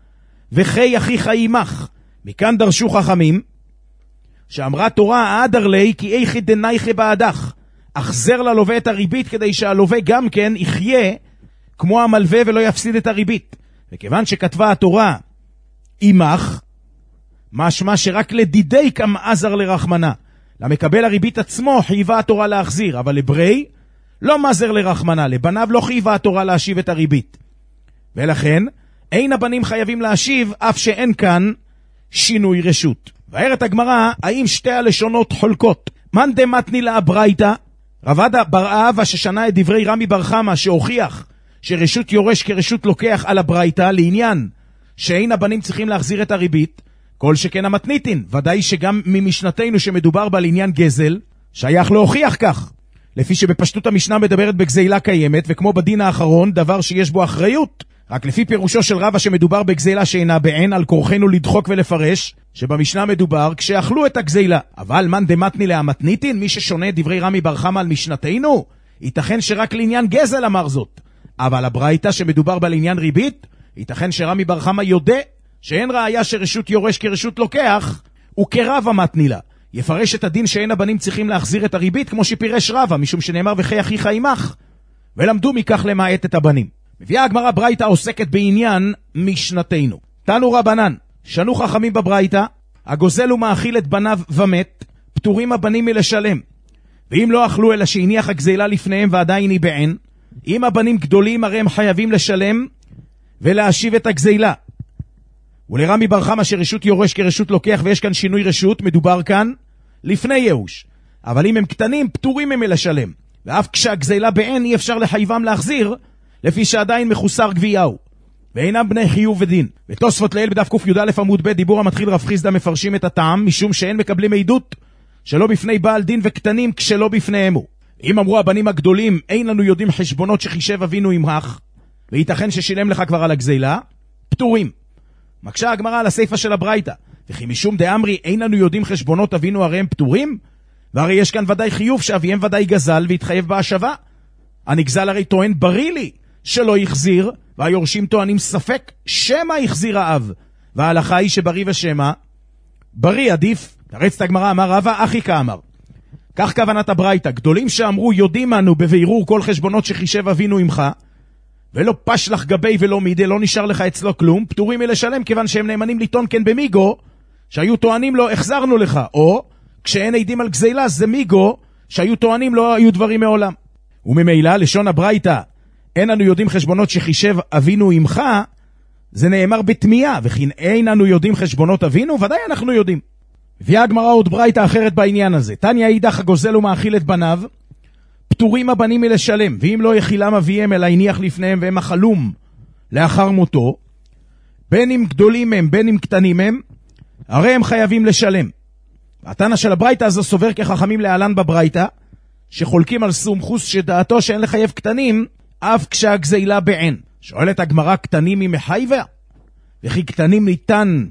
וחי אחיך עמך. מכאן דרשו חכמים, שאמרה תורה אדר לי כי איכי דנייכי בעדך, אחזר ללווה את הריבית כדי שהלווה גם כן יחיה כמו המלווה ולא יפסיד את הריבית. וכיוון שכתבה התורה עמך, משמע שרק לדידי קם עזר לרחמנה, למקבל הריבית עצמו חייבה התורה להחזיר, אבל לברי לא מזר לרחמנה, לבניו לא חייבה התורה להשיב את הריבית, ולכן אין הבנים חייבים להשיב אף שאין כאן שינוי רשות. והערת הגמרא, האם שתי הלשונות חולקות? מן דמתני לה ברייתא, רב עדה בר אבא ששנה את דברי רמי בר חמא שהוכיח שרשות יורש כרשות לוקח על הברייתא, לעניין שאין הבנים צריכים להחזיר את הריבית, כל שכן המתניתין, ודאי שגם ממשנתנו שמדובר בה לעניין גזל, שייך להוכיח כך, לפי שבפשטות המשנה מדברת בגזילה קיימת, וכמו בדין האחרון, דבר שיש בו אחריות. רק לפי פירושו של רבא שמדובר בגזילה שאינה בעין, על כורחנו לדחוק ולפרש, שבמשנה מדובר כשאכלו את הגזילה. אבל מן דמתני להמתניתין, מי ששונה דברי רמי בר חמא על משנתנו, ייתכן שרק לעניין גזל אמר זאת. אבל הברייתא שמדובר בה לעניין ריבית, ייתכן שרמי בר חמא יודע שאין ראיה שרשות יורש כרשות לוקח, וכרבא מתני לה. יפרש את הדין שאין הבנים צריכים להחזיר את הריבית, כמו שפירש רבא, משום שנאמר וחי אחיך עמך, ולמדו מכך למעט את הבנים. מביאה הגמרא ברייתא עוסקת בעניין משנתנו. תנו רבנן, שנו חכמים בברייתא, הגוזל ומאכיל את בניו ומת, פטורים הבנים מלשלם. ואם לא אכלו אלא שהניח הגזילה לפניהם ועדיין היא בעין, אם הבנים גדולים הרי הם חייבים לשלם ולהשיב את הגזילה. ולרמי בר חמא שרשות יורש כרשות לוקח ויש כאן שינוי רשות, מדובר כאן לפני ייאוש. אבל אם הם קטנים, פטורים הם מלשלם. ואף כשהגזילה בעין אי אפשר לחייבם להחזיר, לפי שעדיין מחוסר גביהו. ואינם בני חיוב ודין. ותוספות לעיל בדף ק"א עמוד ב' דיבור המתחיל רב חיסדא מפרשים את הטעם, משום שאין מקבלים עדות שלא בפני בעל דין וקטנים כשלא בפניהם הוא. אם אמרו הבנים הגדולים, אין לנו יודעים חשבונות שחישב אבינו עמך, וייתכן ששילם לך כבר על הגזילה, פטורים. מקשה הגמרא על הסיפא של הברייתא, וכי משום דאמרי אין לנו יודעים חשבונות אבינו הרי הם פטורים, והרי יש כאן ודאי חיוב שאביהם ודאי גזל והתחייב בהשבה. הנגזל הרי טוען בריא לי שלא יחזיר, והיורשים טוענים ספק שמה יחזיר האב, וההלכה היא שבריא ושמה בריא עדיף. תרץ את הגמרא, אמר רבא אחי כאמר. כך כוונת הברייתא, גדולים שאמרו יודעים אנו בבירור כל חשבונות שחישב אבינו עמך, ולא פש לך גבי ולא מידי, לא נשאר לך אצלו כלום, פטורים מלשלם כיוון שהם נאמנים לטעון כן במיגו, שהיו טוענים לו החזרנו לך, או כשאין עדים על גזילה זה מיגו, שהיו טוענים לא היו דברים מעולם. וממילא לשון הברייתא, אין אנו יודעים חשבונות שחישב אבינו עמך, זה נאמר בתמייה, וכי אין אנו יודעים חשבונות אבינו, ודאי אנחנו יודעים. הביאה הגמרא עוד ברייתא אחרת בעניין הזה. תניא אידך הגוזל ומאכיל את בניו, פטורים הבנים מלשלם, ואם לא יחילם אביהם אלא הניח לפניהם והם אכלום לאחר מותו, בין אם גדולים הם בין אם קטנים הם, הרי הם חייבים לשלם. והתנא של הברייתא הזו סובר כחכמים להלן בברייתא, שחולקים על סומכוס שדעתו שאין לחייב קטנים, אף כשהגזילה בעין. שואלת הגמרא, קטנים היא מחייבה? וכי קטנים ניתן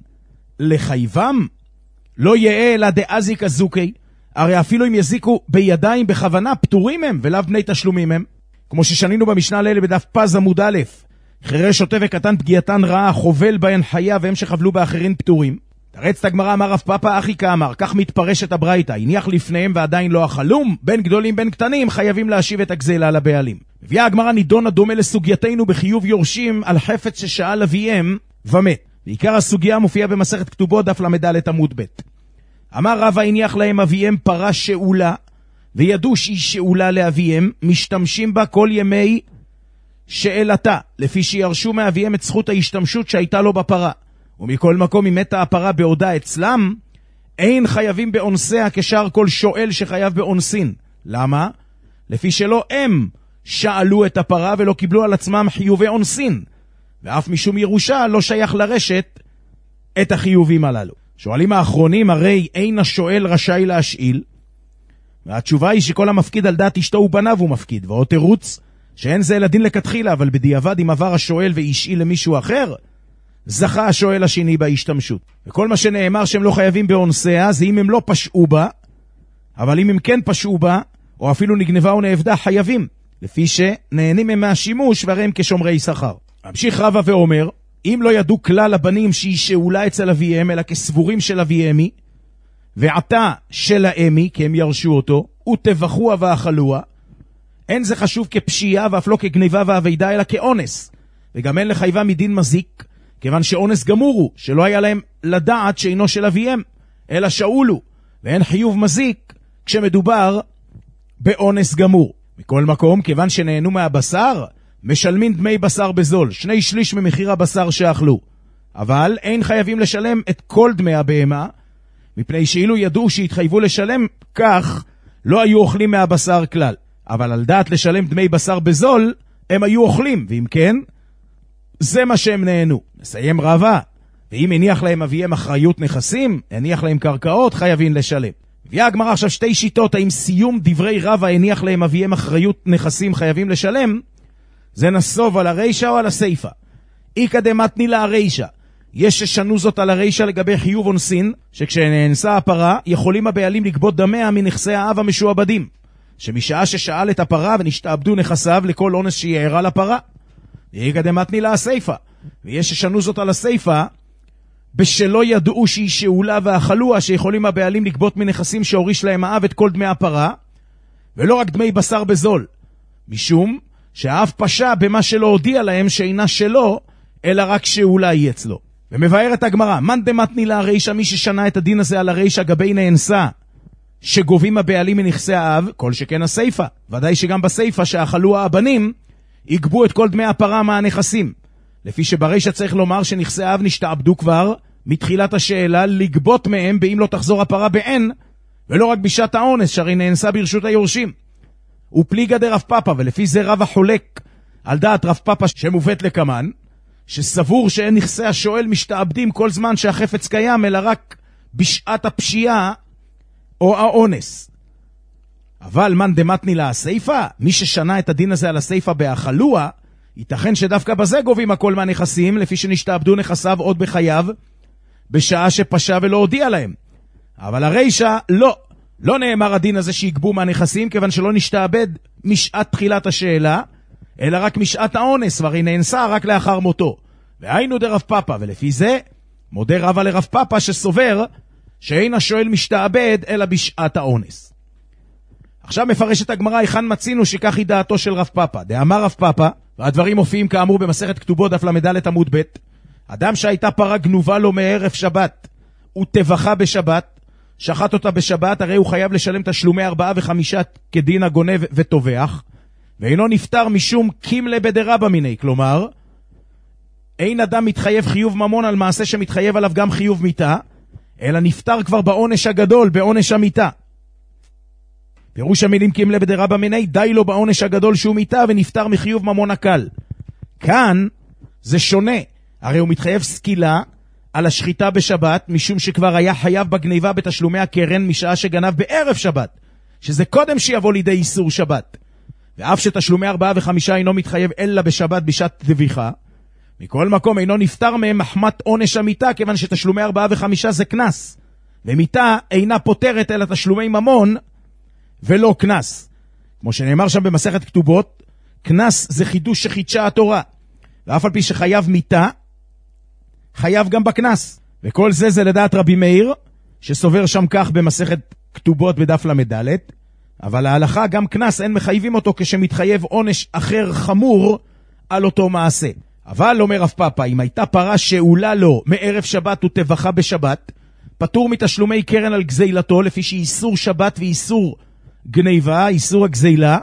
לחייבם? לא יאה אלא דאזיק הזוקי, הרי אפילו אם יזיקו בידיים בכוונה, פטורים הם ולאו בני תשלומים הם. כמו ששנינו במשנה לילה בדף פז עמוד א', חירש שוטה וקטן פגיעתן רעה, חובל בהן חיה והם שחבלו באחרים פטורים. תרץ את הגמרא, אמר רב פאפא אחי כאמר, כך מתפרשת הברייתא, הניח לפניהם ועדיין לא אכלום, בין גדולים בין קטנים חייבים להשיב את הגזילה לבעלים. הביאה הגמרא נידון הדומה לסוגייתנו בחיוב יורשים על חפץ ששאל אביהם ומת. ועיקר הסוגיה מופיעה במסכת כתובות דף למד עמוד ב'. אמר רבא הניח להם אביהם פרה שאולה, וידעו שהיא שאולה לאביהם, משתמשים בה כל ימי שאלתה, לפי שירשו מאביהם את זכות ההשתמשות שהייתה לו בפרה. ומכל מקום אם מתה הפרה בעודה אצלם, אין חייבים באונסיה כשאר כל שואל שחייב באונסין. למה? לפי שלא הם שאלו את הפרה ולא קיבלו על עצמם חיובי אונסין, ואף משום ירושה לא שייך לרשת את החיובים הללו. שואלים האחרונים, הרי אין השואל רשאי להשאיל? והתשובה היא שכל המפקיד על דעת אשתו ובניו הוא מפקיד, ועוד תירוץ שאין זה אלא דין לכתחילה, אבל בדיעבד אם עבר השואל והשאיל למישהו אחר, זכה השואל השני בהשתמשות. וכל מה שנאמר שהם לא חייבים באונסיה, זה אם הם לא פשעו בה, אבל אם הם כן פשעו בה, או אפילו נגנבה או נאבדה, חייבים, לפי שנהנים הם מהשימוש והרי הם כשומרי שכר. המשיך רבא ואומר, אם לא ידעו כלל הבנים שהיא שאולה אצל אביהם, אלא כסבורים של אביהמי, ועתה של האמי, כי הם ירשו אותו, ותבחוה ואכלוה, אין זה חשוב כפשיעה ואף לא כגניבה ואבידה, אלא כאונס, וגם אין לחייבה מדין מזיק, כיוון שאונס גמור הוא, שלא היה להם לדעת שאינו של אביהם, אלא שאולו, ואין חיוב מזיק כשמדובר באונס גמור. מכל מקום, כיוון שנהנו מהבשר, משלמים דמי בשר בזול, 2/3 ממחיר הבשר שאכלו. אבל אין חייבים לשלם את כל דמי הבהמה, מפני שאילו ידעו שהתחייבו לשלם כך, לא היו אוכלים מהבשר כלל. אבל על דעת לשלם דמי בשר בזול, הם היו אוכלים, ואם כן, זה מה שהם נהנו. מסיים רבא, ואם הניח להם אביהם אחריות נכסים, הניח להם קרקעות, חייבים לשלם. הביאה הגמרא עכשיו 2 שיטות, האם סיום דברי רבא הניח להם אביהם אחריות נכסים חייבים לשלם, זה נסוב על הרישה או על הסיפה. איקא דמתני לה הרישה. יש ששנו זאת על הרישה לגבי חיוב אונסין, שכשנאנסה הפרה, יכולים הבעלים לגבות דמיה מנכסי האב המשועבדים, שמשעה ששאל את הפרה ונשתעבדו נכסיו לכל אונס שיערה לפרה. איקא דמתני לה הסיפה. ויש ששנו זאת על הסיפה, בשלא ידעו שהיא שאולה ואכלוה, שיכולים הבעלים לגבות מנכסים שהוריש להם האב את כל דמי הפרה, ולא רק דמי בשר בזול, משום שהאב פשע במה שלא הודיע להם שאינה שלו, אלא רק שאולה היא אצלו. ומבארת הגמרא, מן דמתני לה הרישה, מי ששנה את הדין הזה על הרישה גבי נאנסה, שגובים הבעלים מנכסי האב, כל שכן הסיפה, ודאי שגם בסיפה שאכלו הבנים, יגבו את כל דמי הפרה מהנכסים. לפי שברישה צריך לומר שנכסי האב נשתעבדו כבר, מתחילת השאלה לגבות מהם באם לא תחזור הפרה בעין, ולא רק בשעת האונס, שהרי נאנסה ברשות היורשים. ופליגא דרב פאפא, ולפי זה רב החולק על דעת רב פאפא שמובאת לקמן, שסבור שאין נכסי השואל משתעבדים כל זמן שהחפץ קיים, אלא רק בשעת הפשיעה או האונס. אבל מן דמתני לה הסייפה, מי ששנה את הדין הזה על הסייפה באחלוה, ייתכן שדווקא בזה גובים הכל מהנכסים, לפי שנשתעבדו נכסיו עוד בחייו, בשעה שפשע ולא הודיע להם. אבל הרישה, לא נאמר הדין הזה שיגבו מהנכסים, כיוון שלא נשתעבד משעת תחילת השאלה, אלא רק משעת האונס, והרי נאנסה רק לאחר מותו. והיינו דרב פאפה, ולפי זה מודה רבא לרב פאפה שסובר שאין השואל משתעבד אלא בשעת האונס. עכשיו מפרשת הגמרא היכן מצינו שכך היא דעתו של רב פאפה. דאמר רב פאפה, והדברים מופיעים כאמור במסכת כתובות דף למדלת עמוד ב', אדם שהייתה פרה גנובה לו מערב שבת וטבחה בשבת, שחט אותה בשבת, הרי הוא חייב לשלם תשלומי 4 ו5 כדין הגונב וטובח, ואינו נפטר משום קימלה בדרבא מיני, כלומר אין אדם מתחייב חיוב ממון על מעשה שמתחייב עליו גם חיוב מיתה, אלא נפטר כבר בעונש הגדול, בעונש המיתה. פירוש המילים קימלה בדרבא מיני, די לו בעונש הגדול שהוא מיתה ונפטר מחיוב ממון הקל. כאן זה שונה, הרי הוא מתחייב סקילה על השחיטה בשבת, משום שכבר היה חייב בגניבה בתשלומי הקרן משעה שגנב בערב שבת, שזה קודם שיבוא לידי איסור שבת. ואף שתשלומי 4 ו5 אינו מתחייב אלא בשבת בשעת דביחה, מכל מקום אינו נפטר מהם מחמת עונש המיתה, כיוון שתשלומי 4 ו5 זה כנס, ומיתה אינה פותרת אלא תשלומי ממון ולא כנס. כמו שנאמר שם במסכת כתובות, כנס זה חידוש שחידשה התורה, ואף על פי שחייב מיתה, חייב גם בכנס. וכל זה לדעת רבי מאיר, שסובר שם כך במסכת כתובות בדף למד', אבל ההלכה גם כנס אין מחייבים אותו כשמתחייב עונש אחר חמור על אותו מעשה. אבל אומר רב פאפה, אם הייתה פרה שאולה לו מערב שבת וטבחה בשבת, פטור מתשלומי קרן על גזילתו, לפי שאיסור שבת ואיסור גניבה, איסור הגזילה,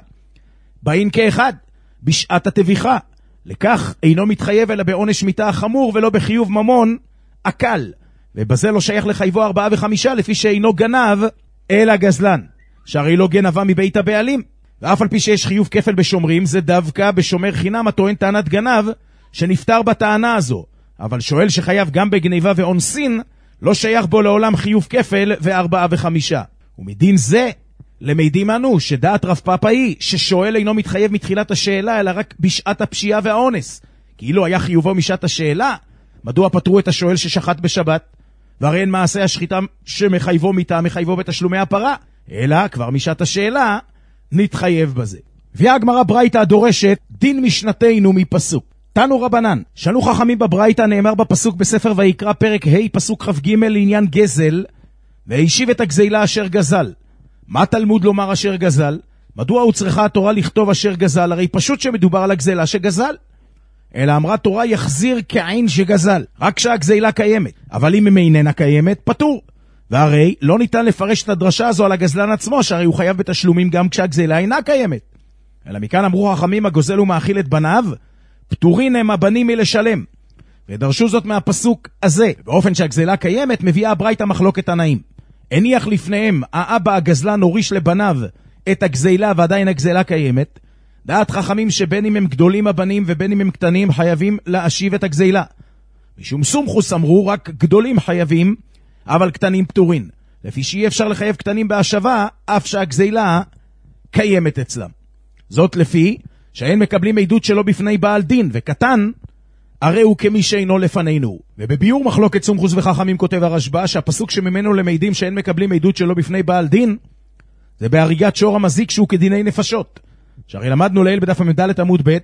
באין כאחד, בשעת הטביחה. לכך אינו מתחייב אלא בעונש מיתה החמור ולא בחיוב ממון הקל. ובזה לא שייך לחייבו 4 ו5, לפי שאינו גנב אלא גזלן, שהרי לא גנבה מבית הבעלים. ואף על פי שיש חיוב כפל בשומרים, זה דווקא בשומר חינם הטוען טענת גנב שנפטר בטענה הזו. אבל שואל שחייב גם בגניבה ואונסין, לא שייך בו לעולם חיוב כפל ו4 ו5. ומדין זה למדים אנו שדעת רב פאפה היא ששואל אינו מתחייב מתחילת השאלה אלא רק בשעת הפשיעה והאונס. כאילו היה חיובו משעת השאלה, מדוע פטרו את השואל ששחט בשבת? והרי אין מעשה השחיטה שמחייבו מיתה מחייבו בתשלומי הפרה, אלא כבר משעת השאלה נתחייב בזה. והגמרא ברייתא הדורשת דין משנתנו מפסוק. תנו רבנן, שנו חכמים בברייתא, נאמר בפסוק בספר ויקרא פרק ה' פסוק כ"ג לעניין גזל, והשיב את הגזילה אשר גזל. מה תלמוד לומר אשר גזל? מדוע הוא צריכה התורה לכתוב אשר גזל? הרי פשוט שמדובר על הגזילה שגזל. אלא אמרה תורה יחזיר כעין שגזל, רק כשהגזילה קיימת. אבל אם היא איננה קיימת, פטור. והרי לא ניתן לפרש את הדרשה הזו על הגזלן עצמו, שהרי הוא חייב בתשלומים גם כשהגזילה אינה קיימת. אלא מכאן אמרו חכמים, הגוזל ומאכיל את בניו, פטורין הם הבנים מלשלם. ודרשו זאת מהפסוק הזה. באופן שהגזילה קיימת, מביאה הברייתא מחלוקת תנאים. הניח לפניהם האבא הגזלן הוריש לבניו את הגזילה ועדיין הגזילה קיימת. דעת חכמים שבין אם הם גדולים הבנים ובין אם הם קטנים חייבים להשיב את הגזילה. משום סומכוס אמרו רק גדולים חייבים, אבל קטנים פטורין. לפי שאי אפשר לחייב קטנים בהשבה, אף שהגזילה קיימת אצלם. זאת לפי שאין מקבלים עדות שלו בפני בעל דין, וקטן הרי הוא כמי שאינו לפנינו. ובביור מחלוקת סומכוס וחכמים כותב הרשב"א שהפסוק שממנו למעידים שאין מקבלים עדות שלו בפני בעל דין, זה בהריגת שור המזיק שהוא כדיני נפשות. שהרי למדנו לעיל בדף המדלת עמוד ב'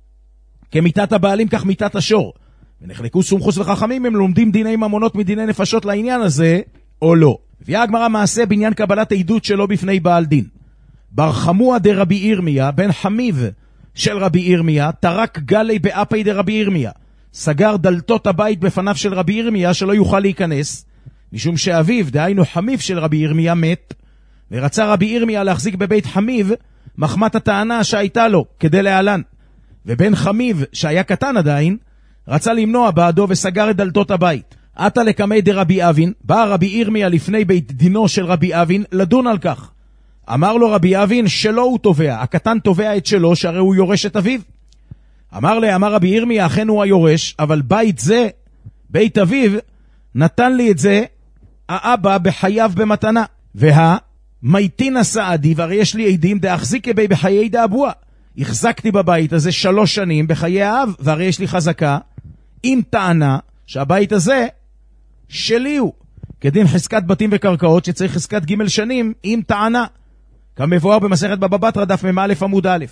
כמיתת הבעלים כך מיתת השור. ונחלקו סומכוס וחכמים הם לומדים דיני ממונות מדיני נפשות לעניין הזה או לא. הביאה הגמרא מעשה בעניין קבלת העדות שלו בפני בעל דין. בר חמוע דרבי ירמיה בן חמיב של רבי ירמיה תרק גלי באפי דרבי ירמיה, סגר דלתות הבית בפניו של רבי ירמיה שלא יוכל להיכנס, משום שאביו דהיינו חמיב של רבי ירמיה מת, ורצה רבי ירמיה להחזיק בבית חמיב מחמת הטענה שהייתה לו כדי להלן. ובן חמיב שהיה קטן עדיין רצה למנוע בעדו וסגר את דלתות הבית. עתה לקמי דרבי אבין, בא רבי ירמיה לפני בית דינו של רבי אבין לדון על כך. אמר לו רבי אבין שלא הוא תובע, הקטן תובע את שלו שהרי הוא יורש את אביו. אמר רבי ירמיה, אכן הוא היורש, אבל בית זה, בית אביו, נתן לי את זה האבא בחייו במתנה. והמייטין הסעדי, והרי יש לי עדים דאחזיקי בי בחיי דאבוה. החזקתי בבית הזה 3 שנים בחיי האב, והרי יש לי חזקה, עם טענה שהבית הזה שלי הוא. כדין חזקת בתים וקרקעות שצריך חזקת ג' שנים עם טענה. כמבואר במסכת בבא בתרא דף מ"א עמוד א'.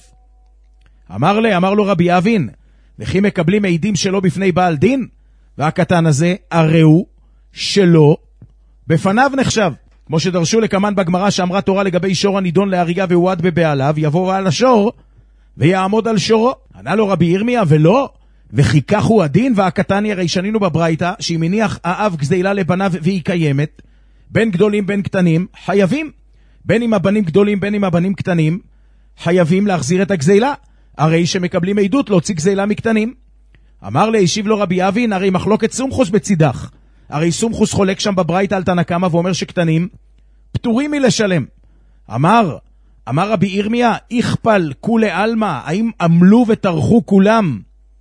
אמר לו רבי אבין, וכי מקבלים עדים שלו בפני בעל דין? והקטן הזה, הרי הוא שלו בפניו נחשב. כמו שדרשו לקמן בגמרא שאמרה תורה לגבי שור הנידון להריגה והועד בבעליו, יבוא בעל השור ויעמוד על שורו. ענה לו רבי ירמיה, ולא, וכי כך הוא הדין, והקטן הרי שנינו בברייתא, שאם מניח האב גזילה לבניו והיא קיימת, בין גדולים בין קטנים, חייבים, בין אם הבנים גדולים בין אם הבנים קטנים, חייבים להחזיר את הגזילה, הרי שמקבלים עדות להוציא גזילה מקטנים. אמר לי, השיב לו רבי אבין, הרי מחלוקת סומכוס בצידך, הרי סומכוס חולק שם בברייתא על תנא קמא ואומר שקטנים פטורים מלשלם. אמר רבי ירמיה, איכפל כולי אלמה, האם עמלו וטרחו כולם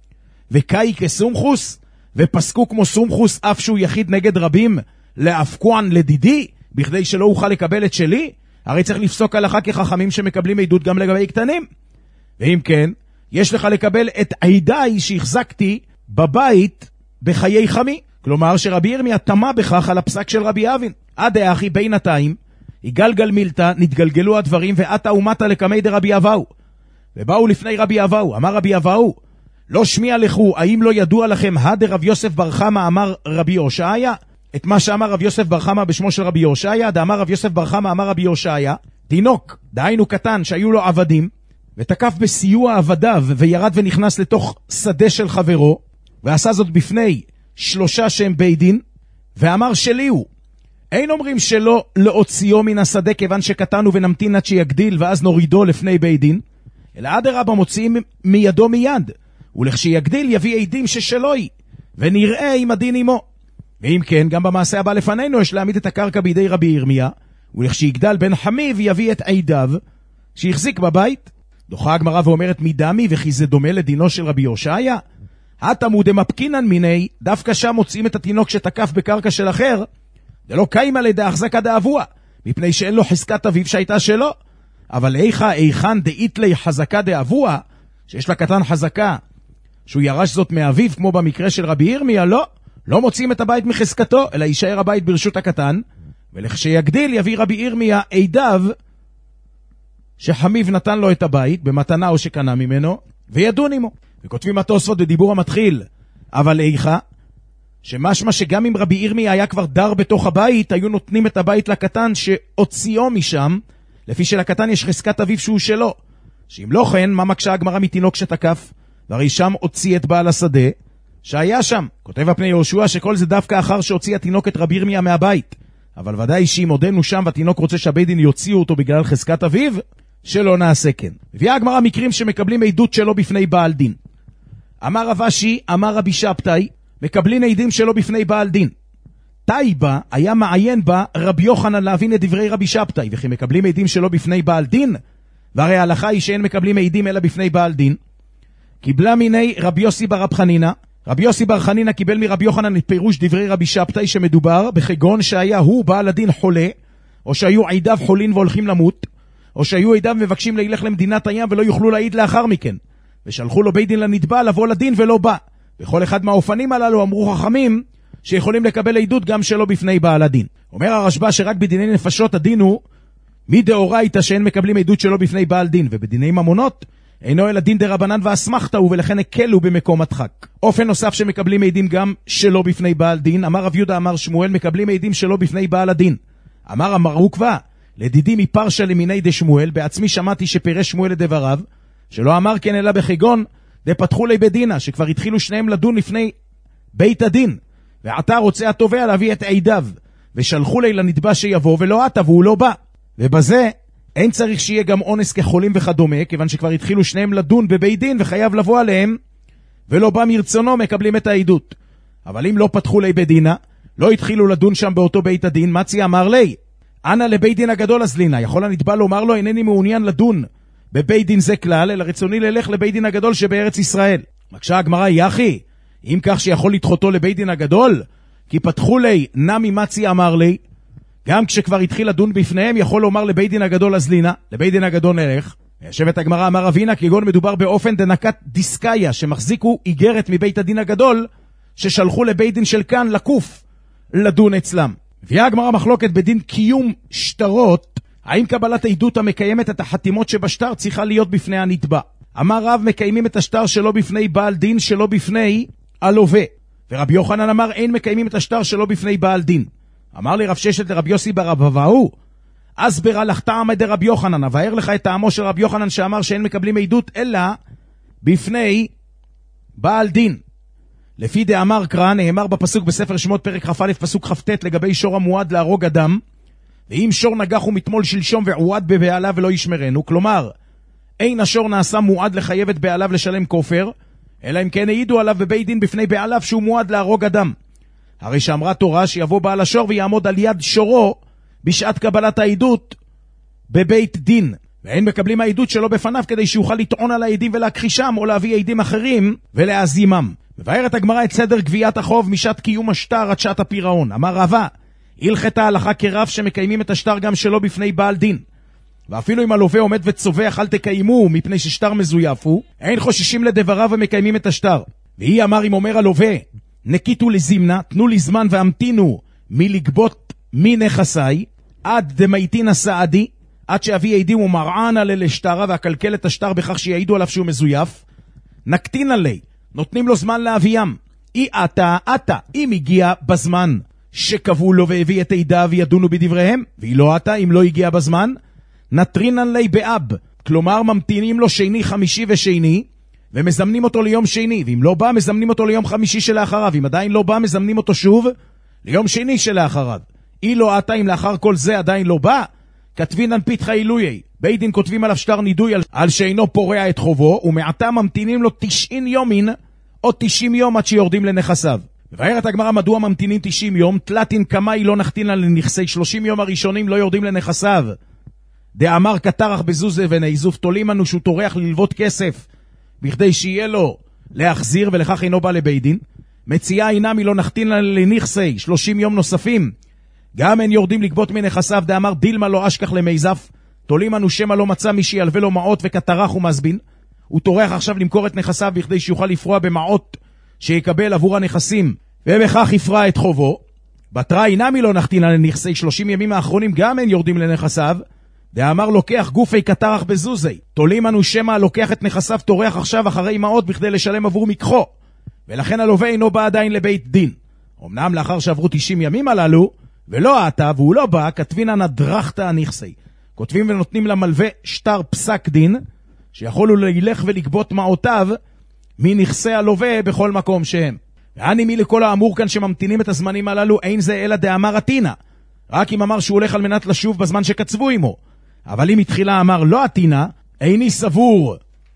וקאי כסומכוס ופסקו כמו סומכוס אף שהוא יחיד נגד רבים להפקוען לדידי בכדי שלא אוכל לקבל את שלי? הרי צריך לפסוק הלכה כחכמים שמקבלים עדות גם לגבי קטנים. ואם כן, יש לך לקבל את עידיי שהחזקתי בבית בחיי חמי. כלומר שרבי ירמיה תמה בכך על הפסק של רבי אבין. עד האחי בינתיים יגלגל מילתא, נתגלגלו הדברים ועתה ומתה לקמי דרבי אבאו. ובאו לפני רבי אבאו, אמר רבי אבאו, לא שמיע לכו, האם לא ידוע לכם רב יוסף בר חמא אמר רבי הושעיה? את מה שאמר רב יוסף בר חמא בשמו של רבי הושעיה, דאמר רב יוסף בר חמא אמר רבי הושעיה, תינוק, דהיינו קטן, שהיו לו עבדים, ותקף בסיוע עבדיו, וירד ונכנס לתוך שדה של חברו, ועשה זאת בפני 3 שהם בית דין, ואמר שלי הוא. אין אומרים שלא להוציאו מן השדה כיוון שקטנו ונמתין עד שיגדיל ואז נורידו לפני בית דין, אלא אדרבה מוציאים מידו מיד, ולכשיגדיל יביא עדים ששלו היא, ונראה אם הדין עמו. ואם כן, גם במעשה הבא לפנינו יש להעמיד את הקרקע בידי רבי ירמיה, ולכשיגדל בן חמיב יביא את עדיו שהחזיק בבית. דוחה הגמרא ואומרת מדמי, וכי זה דומה לדינו של רבי הושעיה? התמוד דמפקינן מיני, דווקא שם מוצאים את התינוק שתקף בקרקע של אחר, דלא קיימה לידי החזקה דאבוה, מפני שאין לו חזקת אביו שהייתה שלו. אבל איכן דאית לי חזקה דאבוה, שיש לקטן חזקה שהוא ירש זאת מאביו, כמו במקרה של רבי ירמיה, לא מוצאים את הבית מחזקתו, אלא יישאר הבית ברשות הקטן, ולכשיגדיל יביא רבי ירמיה עדיו שחמיב נתן לו את הבית במתנה או שקנה ממנו, וידון עמו. וכותבים התוספות בדיבור המתחיל, אבל איכה, שמשמע שגם אם רבי ירמיה היה כבר דר בתוך הבית, היו נותנים את הבית לקטן שהוציאו משם, לפי שלקטן יש חזקת אביו שהוא שלו. שאם לא כן, מה מקשה הגמרא מתינוק שתקף? והרי שם הוציא את בעל השדה שהיה שם. כותב הפני יהושע שכל זה דווקא אחר שהוציא התינוק את רבי ירמיה מהבית. אבל ודאי שאם עודנו שם והתינוק רוצה שהבית דין יוציאו אותו בגלל חזקת אביו, שלא נעשה כן. הביאה הגמרא מקרים שמקבלים עדות שלו בפני בעל דין. אמר רב אשי, אמר רבי שבתאי, מקבלים עדים שלו בפני בעל דין. טייבה היה מעיין בה רבי יוחנן להבין את דברי רבי שבתאי, וכי מקבלים עדים שלו בפני בעל דין, והרי ההלכה היא שאין מקבלים עדים אלא בפני בעל דין. קיבלה מיני רבי יוסי בר רב חנינא, רבי יוסי בר חנינא קיבל מרבי יוחנן את פירוש דברי רבי שבתאי שמדובר בחגון שהיה הוא בעל הדין חולה, או שהיו עדיו חולין והולכים למות, או שהיו עדיו מבקשים להילך למדינת הים ולא יוכלו להעיד לאחר מכן, ושלחו לו בית דין לנתבע לבוא לדין ולא בא. בכל אחד מהאופנים הללו אמרו חכמים שיכולים לקבל עדות גם שלא בפני בעל הדין. אומר הרשב"א שרק בדיני נפשות הדין הוא מדאורייתא שאין מקבלים עדות שלא בפני בעל דין, ובדיני ממונות אינו אלא דין דרבנן ואסמכתא הוא, ולכן הקלו במקום הדחק. אופן נוסף שמקבלים עדים גם שלא בפני בעל דין, אמר רב יהודה אמר שמואל, מקבלים עדים שלא בפני בעל הדין. אמר עוקבא לדידי מפרשה למיני דשמואל, בעצמי שמעתי שפירש שמואל לדבריו, שלא אמר כן אלא בחגון דפתחו לי בדינה, שכבר התחילו שניהם לדון לפני בית הדין, ועתה רוצה התובע להביא את עדיו, ושלחו לי לנתבע שיבוא ולא עתה והוא לא בא. ובזה אין צריך שיהיה גם אונס כחולים וכדומה, כיוון שכבר התחילו שניהם לדון בבית דין וחייב לבוא עליהם, ולא בא מרצונו מקבלים את העדות. אבל אם לא פתחו לי בדינה, לא התחילו לדון שם באותו בית הדין, מצי אמר לי, אנא לבית דין הגדול הזלינה, יכול הנתבע לומר לו, אינני מעוניין לדון בבית דין זה כלל, אלא רצוני ללך לבית דין הגדול שבארץ ישראל. מקשה הגמרא, יחי, אם כך שיכול לדחותו לבית דין הגדול, כי פתחו לי נמי מצי אמר לי, גם כשכבר התחיל לדון בפניהם, יכול לומר לבית דין הגדול הזלינה, לבית דין הגדול נלך. ישבת הגמרא אמר אבינה, כגון מדובר באופן דנקת דיסקאיה, שמחזיקו איגרת מבית הדין הגדול, ששלחו לבית דין של כאן לקוף לדון אצלם. הביאה הגמרא מחלוקת בדין קיום שטרות, האם קבלת העדות המקיימת את החתימות שבשטר צריכה להיות בפני הנתבע. אמר רב, מקיימים את השטר שלא בפני בעל דין, שלא בפני הלווה. ורבי יוחנן אמר, אין מקיימים את השטר שלא בפני בעל דין. אמר לי רב ששת לרבי יוסי בר אבאו, אסבר לך טעם דרבי יוחנן, אבאר לך את טעמו של רבי יוחנן שאמר שאין מקבלים עדות אלא בפני בעל דין. לפי דאמר קרא, נאמר בפסוק בספר שמות פרק כ"א פסוק כ"ט לגבי שור המועד להרוג אדם, ואם שור נגח ומתמול שלשום ועועד בבעליו ולא ישמרנו, כלומר אין השור נעשה מועד לחייב את בעליו לשלם כופר, אלא אם כן העידו עליו בבית דין בפני בעליו שהוא מועד להרוג אדם. הרי שאמרה תורה שיבוא בעל השור ויעמוד על יד שורו בשעת קבלת העדות בבית דין, ואין מקבלים העדות שלו בפניו כדי שיוכל לטעון על העדים ולהכחישם או להביא עדים אחרים ולהזימם. מבארת הגמרא את סדר גביית החוב משעת קיום השטר עד שעת הפירעון. אמר רבא, הלכת ההלכה כרב שמקיימים את השטר גם שלא בפני בעל דין, ואפילו אם הלווה עומד וצובח אל תקיימו מפני ששטר מזויף הוא, אין חוששים לדבריו ומקיימים את השטר. והיא אמר אם אומר הלווה, נקיטו לזימנה, תנו לי זמן והמתינו מלגבות מנכסי, עד דמייתין הסעדי, עד שאביא עדים ומרען עלי לשטרה והקלקל את השטר בכך שיעידו עליו שהוא מזויף, נקטין עלי, נותנים לו זמן להביים. אי עתה, אם הגיע בזמן שקבעו לו והביא את עדיו וידונו בדבריהם, והיא לא עתה, אם לא הגיע בזמן, נטרינן לי באב, כלומר ממתינים לו שני, חמישי ושני, ומזמנים אותו ליום שני, ואם לא בא, מזמנים אותו ליום חמישי שלאחריו, אם עדיין לא בא, מזמנים אותו שוב ליום שני שלאחריו. אי לא עתה, אם לאחר כל זה עדיין לא בא, כתבינן פיתחה אילויי, בית דין כותבים עליו שטר נידוי על שאינו פורע את חובו, ומעתה ממתינים לו 90 יומין, או 90 יום עד שיורדים לנכסיו. ובארת הגמרא מדוע ממתינים 90 יום, תלתין כמאי לא נחתינן לנכסי, 30 יום הראשונים לא יורדים לנכסיו. דאמר כתרח בזוזה ונעזוף, תולים לנו שהוא תורח ללוות כסף, בכדי שיהיה לו להחזיר, ולכך אינו בא לבית דין. מציאה אינמי לא נחתינן לנכסי, 30 יום נוספים, גם אין יורדים לגבות מנכסיו, דאמר דילמה לא אשכח למייזף, תולים לנו שמה לא מצא מי שילווה לו מעות וכתרח ומזבין, הוא תורח עכשיו למכור את נכסיו בכדי שיוכל לפרוע במעות שיקבל עבור הנכסים, ובכך יפרע את חובו. בתרא אינמי לא נחתינן לנכסי, 30 ימים האחרונים גם אין יורדים לנכסיו, דאמר לוקח גופי כתרח בזוזי, תולים לנו שמה לוקח את נכסיו תורח עכשיו אחרי מעות בכדי לשלם עבור מקחו, ולכן הלווה אינו בא עדיין לבית דין. אמנם לאחר שעברו 90 ימים הללו, ולא עתה והוא לא בא, כתבינן הדרכתא הנכסי, כותבים ונותנים למלווה שטר פסק דין, שיכולו לילך ולגבות מעותיו מנכסי הלווה בכל מקום שהם. ואני מי לכל האמור כאן שממתינים את הזמנים הללו, אין זה אלא דאמר עתינה, רק אם אמר שהוא הולך על מנת לשוב בזמן שקצבו עמו. אבל אם התחילה אמר לא עתינה, איני סבור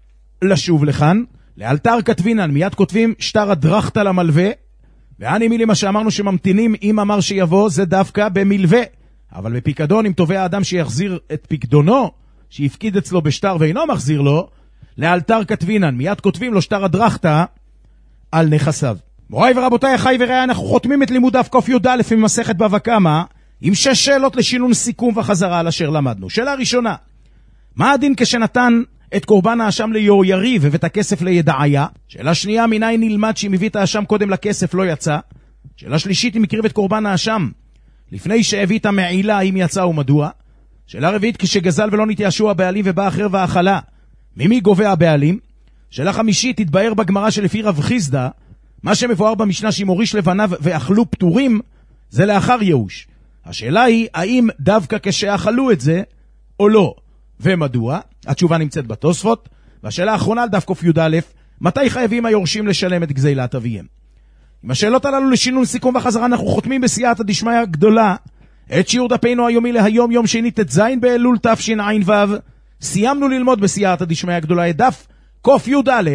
לשוב לכאן, לאלתר כתבינן, מיד כותבים שטר הדרכתא למלווה, ואני מילי מה שאמרנו שממתינים אם אמר שיבוא, זה דווקא במלווה. אבל בפיקדון, אם תובע האדם שיחזיר את פיקדונו, שיפקיד אצלו בשטר ואינו מחזיר לו, לאלתר כתבינן, מיד כותבים לו שטר הדרכתא על נכסיו. מוריי ורבותיי, אחי ורעי, אנחנו חותמים את לימוד דף ק"א ממסכת בבא קמא, עם 6 שאלות לשינון סיכום וחזרה על אשר למדנו. שאלה ראשונה, מה הדין כשנתן את קורבן האשם ליהויריב ואת הכסף לידעיה? שאלה שנייה, מניין נלמד שאם הביא את האשם קודם לכסף לא יצא? שאלה שלישית, אם הקריב את קורבן האשם לפני שהביא את המעילה, אם יצא ומדוע? שאלה רביעית, כשגזל ולא נתייאשו הבעלים ובא אחר ואכלה, ממי גובה הבעלים? שאלה חמישית, התבאר בגמרא שלפי רב חיסדא, מה שמבואר במשנה שאם הוריש לבניו ואכלו פטורים, זה לאחר ייאוש. השאלה היא, האם דווקא כשאכלו את זה או לא? ומדוע? התשובה נמצאת בתוספות. והשאלה האחרונה על דף ק"א, מתי חייבים היורשים לשלם את גזילת אביהם? עם השאלות הללו לשינון סיכום וחזרה אנחנו חותמים בסייעתא דשמיא הגדולה את שיעור דפינו היומי להיום, יום שני ט"ז באלול תשע"ו. סיימנו ללמוד בסייעתא דשמיא הגדולה את דף ק"א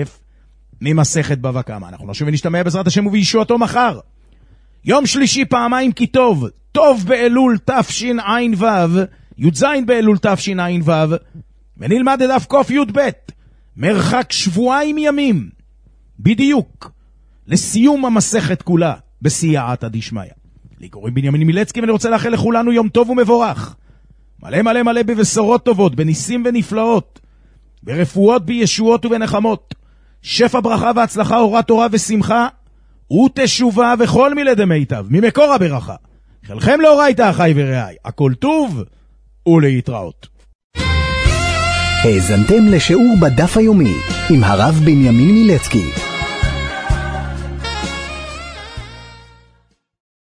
ממסכת בבא קמא. אנחנו נשוב ונשתמע בעזרת השם ובישועתו מחר, יום שלישי פעמיים כי טוב, טוב באלול תשע"ו, י"ז באלול תשע"ו, ונלמד את דף ק"י"ב, מרחק 2 ימים בדיוק לסיום המסכת כולה בסייעתא דשמיא. לי קוראים בנימין מילצקי, ואני רוצה לאחל לכולנו יום טוב ומבורך, מלא מלא מלא בבשורות טובות, בניסים ונפלאות, ברפואות, בישועות ובנחמות, שפע ברכה והצלחה, אורת תורה ושמחה ותשובה וכל מילי דמיטב ממקור הברכה. חלכם לאורייתא אחי ורעי, הכל טוב ולהתראות. האזנתם לשיעור בדף היומי עם הרב בנימין מילצקי.